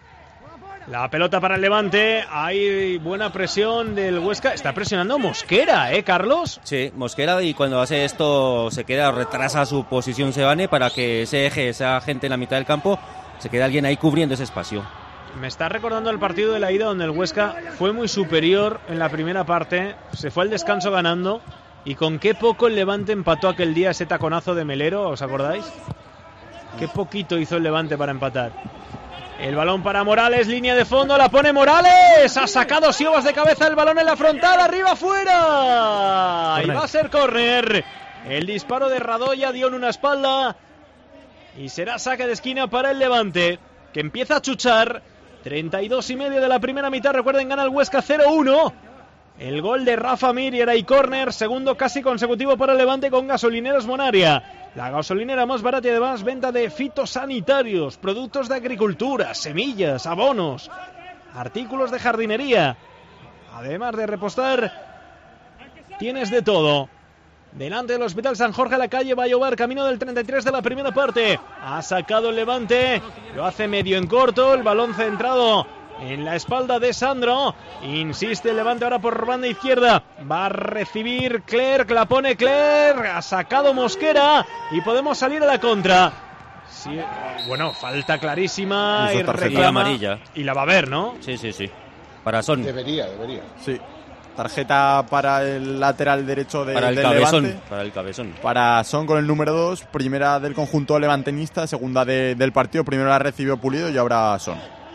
[SPEAKER 1] La pelota para el Levante, hay buena presión del Huesca. Está presionando Mosquera, ¿eh, Carlos?
[SPEAKER 2] Sí, Mosquera, y cuando hace esto se queda, retrasa su posición Seoane para que ese eje, esa gente en la mitad del campo, se quede alguien ahí cubriendo ese espacio.
[SPEAKER 1] Me está recordando el partido de la ida donde el Huesca fue muy superior en la primera parte, se fue al descanso ganando, y con qué poco el Levante empató aquel día ese taconazo de Melero, ¿os acordáis? Qué poquito hizo el Levante para empatar. El balón para Morales, línea de fondo, la pone Morales. Ha sacado Siobas de cabeza el balón en la frontal, arriba, fuera. Corner. Y va a ser córner. El disparo de Radoya dio en una espalda. Y será saque de esquina para el Levante, que empieza a chuchar. treinta y dos y medio de la primera mitad. Recuerden, gana el Huesca cero uno. El gol de Rafa Mir y era y córner, segundo casi consecutivo para el Levante con Gasolineras Monaria. La gasolinera más barata y además venta de fitosanitarios, productos de agricultura, semillas, abonos, artículos de jardinería. Además de repostar, tienes de todo. Delante del Hospital San Jorge, la calle va a llover, camino del treinta y tres de la primera parte. Ha sacado el Levante, lo hace medio en corto, el balón centrado en la espalda de Sandro. Insiste el Levante ahora por banda izquierda. Va a recibir Clerc, la pone Clerc. Ha sacado Mosquera y podemos salir a la contra. Sí, bueno, falta clarísima y, y reclama
[SPEAKER 2] amarilla.
[SPEAKER 1] Y la va a ver, ¿no?
[SPEAKER 2] Sí, sí, sí. Para Son.
[SPEAKER 9] Debería, debería.
[SPEAKER 5] Sí. Tarjeta para el lateral derecho de,
[SPEAKER 2] para el
[SPEAKER 5] del
[SPEAKER 2] cabezón,
[SPEAKER 5] Levante.
[SPEAKER 2] Para el cabezón.
[SPEAKER 5] Para Son con el número dos. Primera del conjunto levantenista, segunda de, del partido. Primero la recibió Pulido y ahora Son.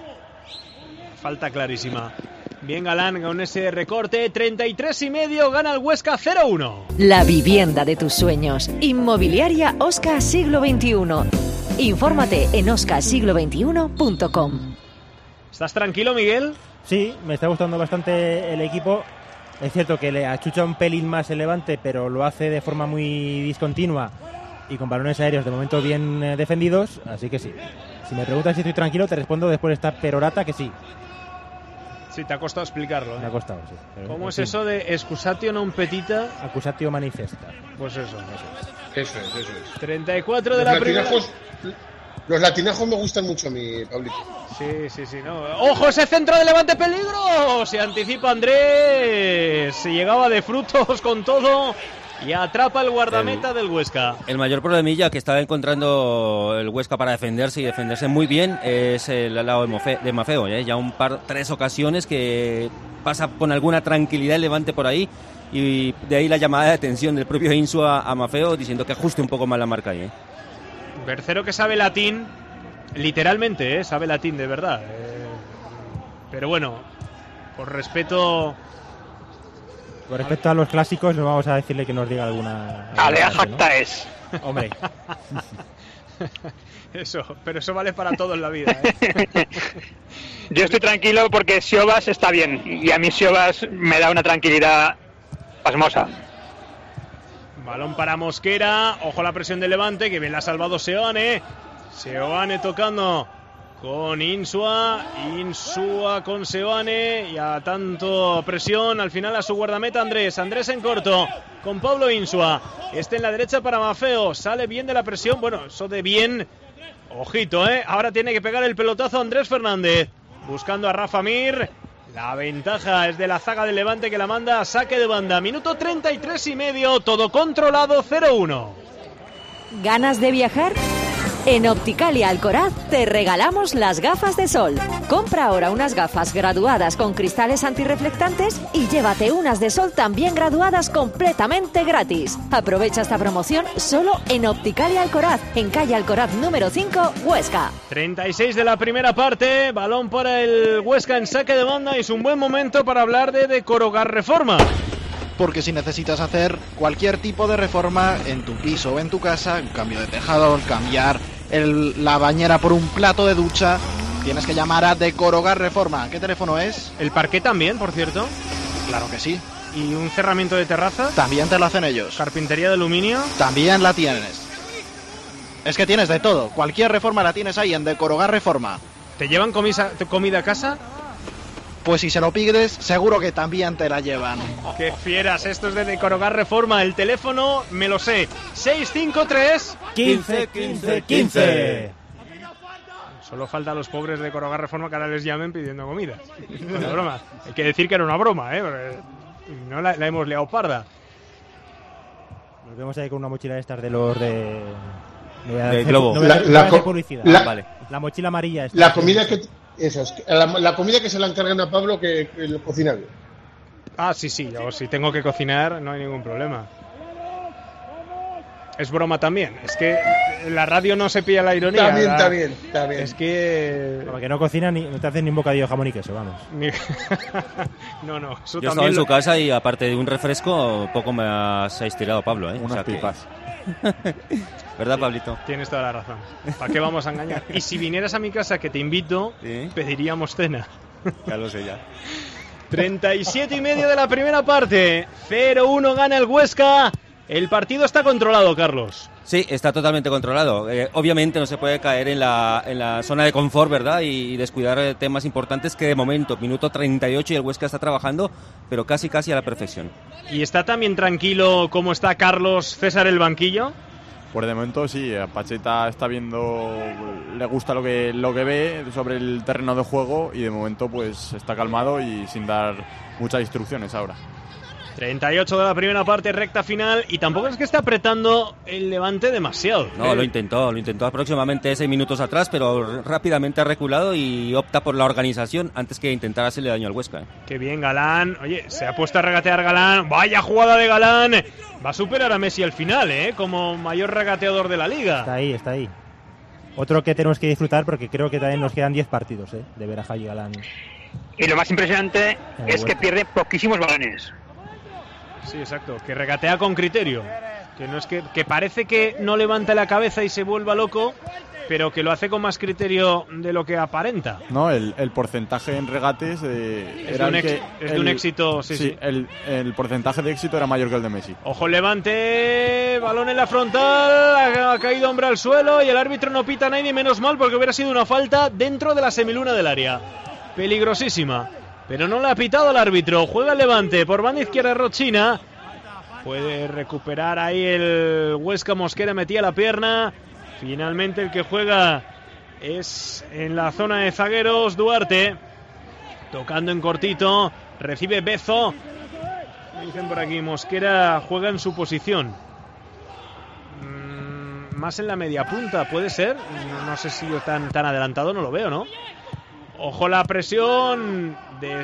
[SPEAKER 1] Falta clarísima. Bien Galán con ese recorte. treinta y tres y medio, gana el Huesca cero uno.
[SPEAKER 10] La vivienda de tus sueños. Inmobiliaria Oscar Siglo veintiuno. Infórmate en oscar siglo veintiuno punto com.
[SPEAKER 1] ¿Estás tranquilo, Miguel?
[SPEAKER 6] Sí, me está gustando bastante el equipo. Es cierto que le achucha un pelín más el Levante, pero lo hace de forma muy discontinua y con balones aéreos de momento bien eh, defendidos, así que sí. Si me preguntas si estoy tranquilo, te respondo después de esta perorata que sí.
[SPEAKER 1] Sí, te ha costado explicarlo, ¿eh?
[SPEAKER 6] Me ha costado, sí.
[SPEAKER 1] Pero, ¿cómo es fin. Eso de excusatio non petita?
[SPEAKER 6] Accusatio manifesta.
[SPEAKER 1] Pues eso.
[SPEAKER 9] Eso es, eso es.
[SPEAKER 1] treinta y cuatro de la primera.
[SPEAKER 9] Jos... Los latinajos me gustan mucho a mí, Pablito.
[SPEAKER 1] Sí, sí, sí, no. ¡Ojo, ese centro de Levante, peligro! Se anticipa Andrés. Se llegaba de frutos con todo y atrapa el guardameta el, del Huesca.
[SPEAKER 2] El mayor problemilla que estaba encontrando el Huesca para defenderse y defenderse muy bien es el lado de, Mofe, de Mafeo. ¿eh? Ya un par, tres ocasiones que pasa con alguna tranquilidad el Levante por ahí. Y de ahí la llamada de atención del propio Insua a Mafeo diciendo que ajuste un poco más la marca ahí. ¿eh?
[SPEAKER 1] Bercero que sabe latín, literalmente, ¿eh? sabe latín de verdad. Eh, pero bueno, por respeto...
[SPEAKER 6] Con respecto a los clásicos, no vamos a decirle que nos diga alguna...
[SPEAKER 7] Alea jacta es.
[SPEAKER 6] Hombre.
[SPEAKER 1] Eso, pero eso vale para todo en la vida. ¿eh?
[SPEAKER 7] Yo estoy tranquilo porque Siobas está bien. Y a mí Siobas me da una tranquilidad pasmosa.
[SPEAKER 1] Balón para Mosquera, ojo a la presión del Levante, que bien la ha salvado Seoane. Seoane tocando con Insua, Insua con Seoane y a tanto presión al final a su guardameta Andrés. Andrés en corto con Pablo Insua. Este en la derecha para Mafeo, sale bien de la presión, bueno, eso de bien, ojito, eh. Ahora tiene que pegar el pelotazo Andrés Fernández, buscando a Rafa Mir. La ventaja es de la zaga del Levante que la manda a saque de banda. Minuto treinta y tres y medio, todo controlado, cero uno.
[SPEAKER 10] ¿Ganas de viajar? En Opticalia Alcoraz te regalamos las gafas de sol. Compra ahora unas gafas graduadas con cristales antirreflectantes y llévate unas de sol también graduadas completamente gratis. Aprovecha esta promoción solo en Opticalia Alcoraz, en calle Alcoraz número cinco, Huesca.
[SPEAKER 1] treinta y seis de la primera parte, balón para el Huesca en saque de banda y es un buen momento para hablar de Decorogar Reforma.
[SPEAKER 11] Porque si necesitas hacer cualquier tipo de reforma en tu piso o en tu casa, un cambio de tejado, cambiar el, la bañera por un plato de ducha, tienes que llamar a Decorogar Reforma. ¿Qué teléfono es?
[SPEAKER 1] El parqué también, por cierto.
[SPEAKER 11] Claro que sí.
[SPEAKER 1] ¿Y un cerramiento de terraza?
[SPEAKER 11] También te lo hacen ellos.
[SPEAKER 1] ¿Carpintería de aluminio?
[SPEAKER 11] También la tienes. Es que tienes de todo. Cualquier reforma la tienes ahí en Decorogar Reforma.
[SPEAKER 1] ¿Te llevan comisa, comida a casa?
[SPEAKER 11] Pues si se lo pides, seguro que también te la llevan.
[SPEAKER 1] ¡Qué fieras! Esto es de Decorogar Reforma. El teléfono, me lo sé. seis cinco tres,
[SPEAKER 6] quince, quince, quince.
[SPEAKER 1] Solo falta a los pobres de Decorogar Reforma que ahora les llamen pidiendo comida. Una broma. Hay que decir que era una broma, ¿eh? Porque no la, la hemos liado parda.
[SPEAKER 6] Nos vemos ahí con una mochila de estas de los de...
[SPEAKER 2] No voy a de Globo.
[SPEAKER 6] No voy a,
[SPEAKER 9] la,
[SPEAKER 6] no
[SPEAKER 9] la,
[SPEAKER 6] voy a publicidad.
[SPEAKER 9] La,
[SPEAKER 6] ah, vale. La mochila amarilla. Esta,
[SPEAKER 9] la comida que... Eso es, la, la comida que se la encargan a Pablo que, que lo cocina bien.
[SPEAKER 1] Ah, sí, sí, yo si tengo que cocinar no hay ningún problema. Es broma también, es que la radio no se pilla la ironía.
[SPEAKER 9] También,
[SPEAKER 1] la...
[SPEAKER 9] también, también.
[SPEAKER 1] Es que...
[SPEAKER 6] Como que no cocina ni no te hacen ni un bocadillo de jamón y queso, vamos.
[SPEAKER 1] Ni... no, no, eso
[SPEAKER 2] yo estaba en lo... su casa y aparte de un refresco, poco me has estirado, Pablo, ¿eh?
[SPEAKER 5] Unas
[SPEAKER 2] o sea
[SPEAKER 5] pipas.
[SPEAKER 2] Que... ¿Verdad, Pablito?
[SPEAKER 1] Tienes toda la razón. ¿Para qué vamos a engañar? Y si vinieras a mi casa, que te invito, ¿sí? Pediríamos cena.
[SPEAKER 2] Ya lo sé, ya.
[SPEAKER 1] treinta y siete y medio de la primera parte. cero uno gana el Huesca. El partido está controlado, Carlos.
[SPEAKER 2] Sí, está totalmente controlado. Eh, obviamente no se puede caer en la, en la zona de confort, ¿verdad? Y, y descuidar temas importantes que de momento, minuto treinta y ocho y el Huesca está trabajando, pero casi casi a la perfección.
[SPEAKER 1] ¿Y está también tranquilo como está Carlos César el banquillo?
[SPEAKER 5] Pues de momento sí, a Pacheta está viendo, le gusta lo que lo que ve sobre el terreno de juego y de momento pues está calmado y sin dar muchas instrucciones ahora.
[SPEAKER 1] treinta y ocho de la primera parte, recta final, y tampoco es que esté apretando el Levante demasiado.
[SPEAKER 2] No,
[SPEAKER 1] ¿eh?
[SPEAKER 2] lo intentó, lo intentó aproximadamente seis minutos atrás, pero rápidamente ha reculado y opta por la organización antes que intentar hacerle daño al Huesca. ¿eh?
[SPEAKER 1] Qué bien, Galán. Oye, se ha puesto a regatear Galán. Vaya jugada de Galán. Va a superar a Messi al final, ¿eh? Como mayor regateador de la liga.
[SPEAKER 6] Está ahí, está ahí. Otro que tenemos que disfrutar porque creo que también nos quedan diez partidos, ¿eh? De ver a Javi Galán.
[SPEAKER 7] Y lo más impresionante es que pierde poquísimos balones.
[SPEAKER 1] Sí, exacto, que regatea con criterio, que no es que, que parece que no levanta la cabeza y se vuelva loco, pero que lo hace con más criterio de lo que aparenta.
[SPEAKER 5] No, el, el porcentaje en regates eh,
[SPEAKER 1] es,
[SPEAKER 5] era
[SPEAKER 1] de un,
[SPEAKER 5] el que,
[SPEAKER 1] ex, es
[SPEAKER 5] el,
[SPEAKER 1] de un éxito, sí, sí.
[SPEAKER 5] sí el, el porcentaje de éxito era mayor que el de Messi.
[SPEAKER 1] Ojo, Levante, balón en la frontal, ha, ha caído hombre al suelo y el árbitro no pita a nadie, menos mal, porque hubiera sido una falta dentro de la semiluna del área. Peligrosísima. Pero no le ha pitado el árbitro. Juega el Levante por banda izquierda Rochina. Puede recuperar ahí el Huesca. Mosquera metía la pierna. Finalmente el que juega es en la zona de zagueros. Duarte tocando en cortito, recibe Bezo. Dicen por aquí, Mosquera juega en su posición. Mm, más en la media punta, ¿puede ser? No, no sé si yo tan, tan adelantado no lo veo, ¿no? Ojo la presión,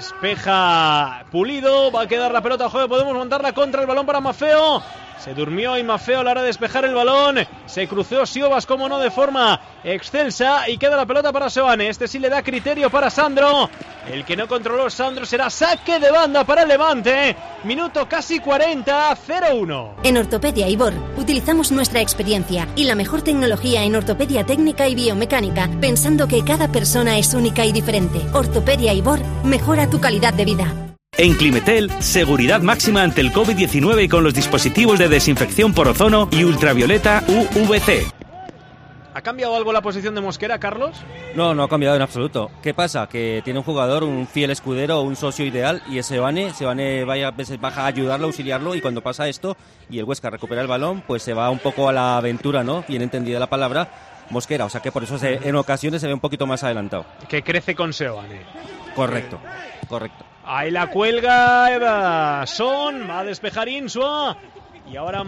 [SPEAKER 1] despeja Pulido, va a quedar la pelota, ojo, podemos montarla contra el balón para Maffeo. Se durmió y Maffeo a la hora de despejar el balón. Se cruzó Siobas, como no, de forma excelsa. Y queda la pelota para Seoane. Este sí le da criterio para Sandro. El que no controló Sandro será saque de banda para el Levante. Minuto casi cuarenta, cero uno.
[SPEAKER 8] En Ortopedia Ibor utilizamos nuestra experiencia y la mejor tecnología en ortopedia técnica y biomecánica, pensando que cada persona es única y diferente. Ortopedia Ibor mejora tu calidad de vida.
[SPEAKER 19] En Climetel, seguridad máxima ante el COVID diecinueve con los dispositivos de desinfección por ozono y ultravioleta U V C.
[SPEAKER 1] ¿Ha cambiado algo la posición de Mosquera, Carlos?
[SPEAKER 2] No, no ha cambiado en absoluto. ¿Qué pasa? Que tiene un jugador, un fiel escudero, un socio ideal, y es Seoane. Seoane vaya, baja a ayudarlo, a auxiliarlo, y cuando pasa esto y el Huesca recupera el balón, pues se va un poco a la aventura, ¿no? Bien entendida la palabra, Mosquera. O sea que por eso se, en ocasiones se ve un poquito más adelantado.
[SPEAKER 1] Que crece con Seoane.
[SPEAKER 2] Correcto, correcto.
[SPEAKER 1] Ahí la cuelga Eva Son, va a despejar Insua. Y ahora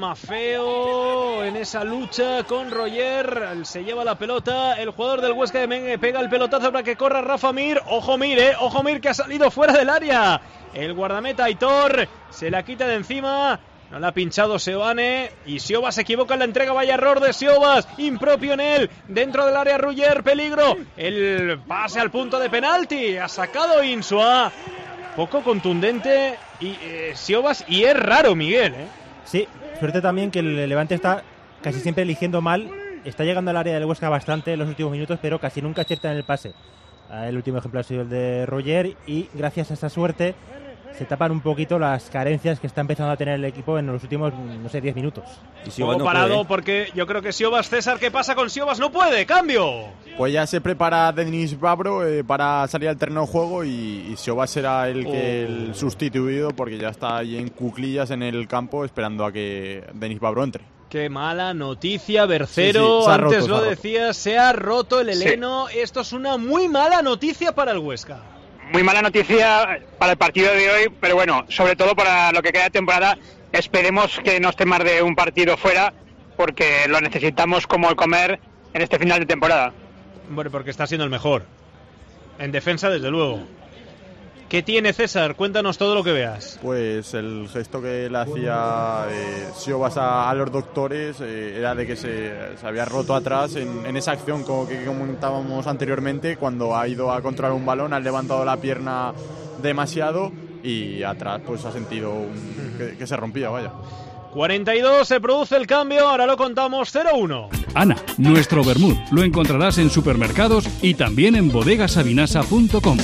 [SPEAKER 1] Maffeo en esa lucha con Roger. Se lleva la pelota. El jugador del Huesca de Mengue pega el pelotazo para que corra Rafa Mir. Ojo Mir, eh. Ojo Mir, que ha salido fuera del área. El guardameta Aitor se la quita de encima. No la ha pinchado Seoane. Y Siobas se equivoca en la entrega. Vaya error de Siobas. Impropio en él. Dentro del área Roger. Peligro. El pase al punto de penalti. Ha sacado Insua. Poco contundente y eh, Siobas. Y es raro, Miguel, ¿eh?
[SPEAKER 6] Sí, suerte también que el Levante está casi siempre eligiendo mal. Está llegando al área del Huesca bastante en los últimos minutos, pero casi nunca acierta en el pase. El último ejemplo ha sido el de Roger, y gracias a esa suerte se tapan un poquito las carencias que está empezando a tener el equipo en los últimos, no sé, diez minutos.
[SPEAKER 1] Y Siobas no parado puede. Porque yo creo que Siobas, César, ¿qué pasa con Siobas? No puede, cambio.
[SPEAKER 5] Pues ya se prepara Denis Babro eh, para salir al terreno de juego, y, y Siobas será el, que, oh. el sustituido, porque ya está ahí en cuclillas en el campo esperando a que Denis Babro entre.
[SPEAKER 1] Qué mala noticia, Bercero.
[SPEAKER 5] Sí, sí,
[SPEAKER 1] antes
[SPEAKER 5] roto,
[SPEAKER 1] lo
[SPEAKER 5] se
[SPEAKER 1] decías, se ha roto el heleno. Sí. Esto es una muy mala noticia para el Huesca.
[SPEAKER 7] Muy mala noticia para el partido de hoy, pero bueno, sobre todo para lo que queda de temporada. Esperemos que no esté más de un partido fuera, porque lo necesitamos como el comer en este final de temporada.
[SPEAKER 1] Bueno, porque está siendo el mejor. En defensa, desde luego. ¿Qué tiene César? Cuéntanos todo lo que veas.
[SPEAKER 5] Pues el gesto que le hacía eh, Siobas a, a los doctores eh, era de que se, se había roto atrás en, en esa acción, como que comentábamos anteriormente, cuando ha ido a controlar un balón, ha levantado la pierna demasiado y atrás pues ha sentido un, que, que se rompía, vaya.
[SPEAKER 1] cuarenta y dos, se produce el cambio, ahora lo contamos, cero uno.
[SPEAKER 20] Ana, nuestro vermut, lo encontrarás en supermercados y también en bodegas abinasa punto com.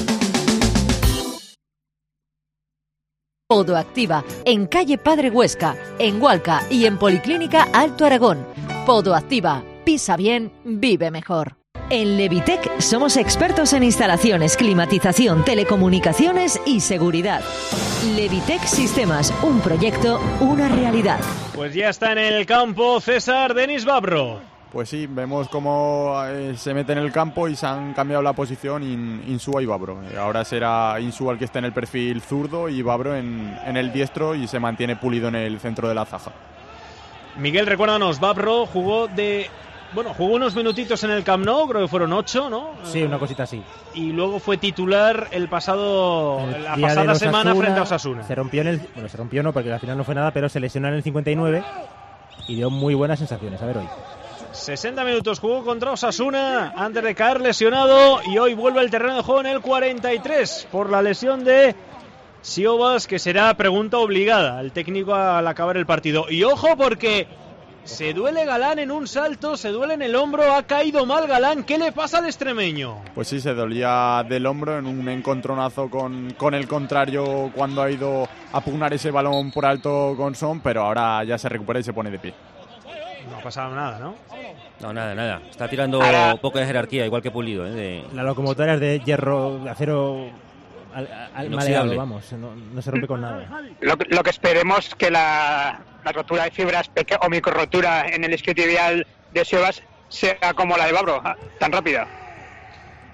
[SPEAKER 10] Podoactiva, en calle Padre Huesca, en Hualca y en Policlínica Alto Aragón. Podoactiva, pisa bien, vive mejor. En Levitec somos expertos en instalaciones, climatización, telecomunicaciones y seguridad. Levitec Sistemas, un proyecto, una realidad.
[SPEAKER 1] Pues ya está en el campo César Denis Babro.
[SPEAKER 5] Pues sí, vemos cómo eh, se mete en el campo y se han cambiado la posición in, Insúa y Babro. Ahora será Insúa el que está en el perfil zurdo y Babro en, en el diestro, y se mantiene Pulido en el centro de la zaja.
[SPEAKER 1] Miguel, recuérdanos, Babro jugó de... Bueno, jugó unos minutitos en el Camp Nou, creo que fueron ocho, ¿no?
[SPEAKER 6] Sí, una cosita así.
[SPEAKER 1] Y luego fue titular el pasado, el la pasada semana frente a Osasuna.
[SPEAKER 6] Se rompió en el... Bueno, se rompió no, porque al final no fue nada, pero se lesionó en el cincuenta y nueve y dio muy buenas sensaciones. A ver hoy.
[SPEAKER 1] sesenta minutos jugó contra Osasuna antes de caer lesionado, y hoy vuelve al terreno de juego en el cuarenta y tres por la lesión de Siobas, que será pregunta obligada al técnico al acabar el partido. Y ojo, porque se duele Galán en un salto, se duele en el hombro, ha caído mal Galán. ¿Qué le pasa al extremeño?
[SPEAKER 5] Pues sí, se dolía del hombro en un encontronazo con, con el contrario cuando ha ido a pugnar ese balón por alto con Son, pero ahora ya se recupera y se pone de pie.
[SPEAKER 1] No ha pasado nada, ¿no?
[SPEAKER 2] No, nada, nada. Está tirando
[SPEAKER 1] Ahora...
[SPEAKER 2] poco de jerarquía, igual que Pulido, ¿eh? De...
[SPEAKER 6] La locomotora es de hierro, de acero al, al maleable, vamos, no, no se rompe con nada.
[SPEAKER 7] Lo, lo que esperemos que la, la rotura de fibras o micro rotura en el isquiotibial de Siobas sea como la de Babro, tan rápida.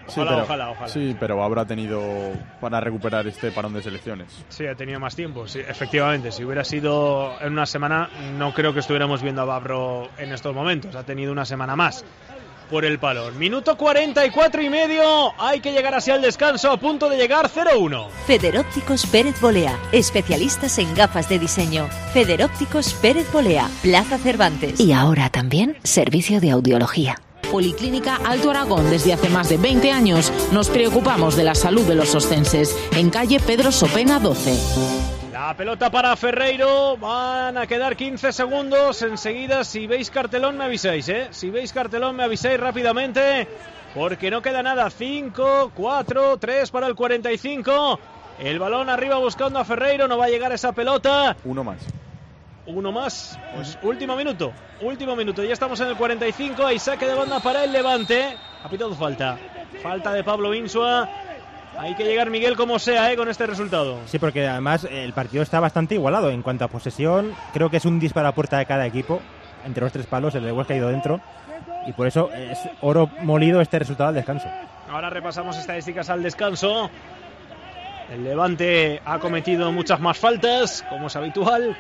[SPEAKER 5] Sí,
[SPEAKER 1] Ojalá,
[SPEAKER 5] pero,
[SPEAKER 1] ojalá, ojalá.
[SPEAKER 5] Sí, pero habrá tenido para recuperar este parón de selecciones.
[SPEAKER 1] Sí, ha tenido más tiempo, sí, efectivamente. Si hubiera sido en una semana, no creo que estuviéramos viendo a Babro en estos momentos. Ha tenido una semana más por el palo. Minuto cuarenta y cuatro y medio. Hay que llegar así al descanso, a punto de llegar cero uno.
[SPEAKER 10] Federópticos Pérez Bolea, especialistas en gafas de diseño. Federópticos Pérez Bolea, Plaza Cervantes.
[SPEAKER 18] Y ahora también servicio de audiología.
[SPEAKER 21] Policlínica Alto Aragón. Desde hace más de veinte años nos preocupamos de la salud de los ostenses. En calle Pedro Sopena doce.
[SPEAKER 1] La pelota para Ferreiro, van a quedar quince segundos. Enseguida, si veis cartelón me avisáis, ¿eh? Si veis cartelón me avisáis rápidamente, porque no queda nada. Cinco, cuatro, tres para el cuarenta y cinco. El balón arriba buscando a Ferreiro, no va a llegar esa pelota.
[SPEAKER 5] Uno más.
[SPEAKER 1] Uno más, pues último minuto, último minuto, ya estamos en el cuarenta y cinco, hay saque de banda para el Levante. Ha pitado falta, falta de Pablo Insua. Hay que llegar, Miguel, como sea, ¿eh? Con este resultado.
[SPEAKER 6] Sí, porque además el partido está bastante igualado en cuanto a posesión. Creo que es un disparo a puerta de cada equipo. Entre los tres palos, el de Huesca ha ido dentro. Y por eso es oro molido este resultado al descanso.
[SPEAKER 1] Ahora repasamos estadísticas al descanso. El Levante ha cometido muchas más faltas, como es habitual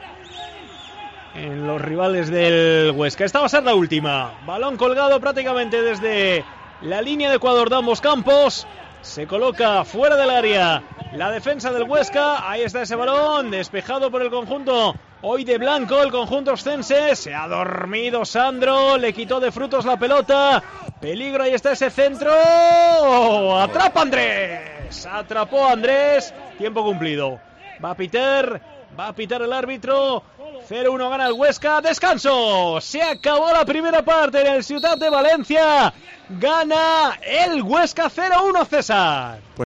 [SPEAKER 1] en los rivales del Huesca. Esta va a ser la última. Balón colgado prácticamente desde la línea de Ecuador de ambos campos. Se coloca fuera del área la defensa del Huesca. Ahí está ese balón, despejado por el conjunto hoy de blanco, el conjunto ostense. Se ha dormido Sandro, le quitó de frutos la pelota. Peligro, ahí está ese centro. Atrapa Andrés. Atrapó Andrés. Tiempo cumplido. Va a pitar, va a pitar el árbitro. cero uno gana el Huesca. Descanso. Se acabó la primera parte en el Ciutat de Valencia. Gana el Huesca cero uno, César.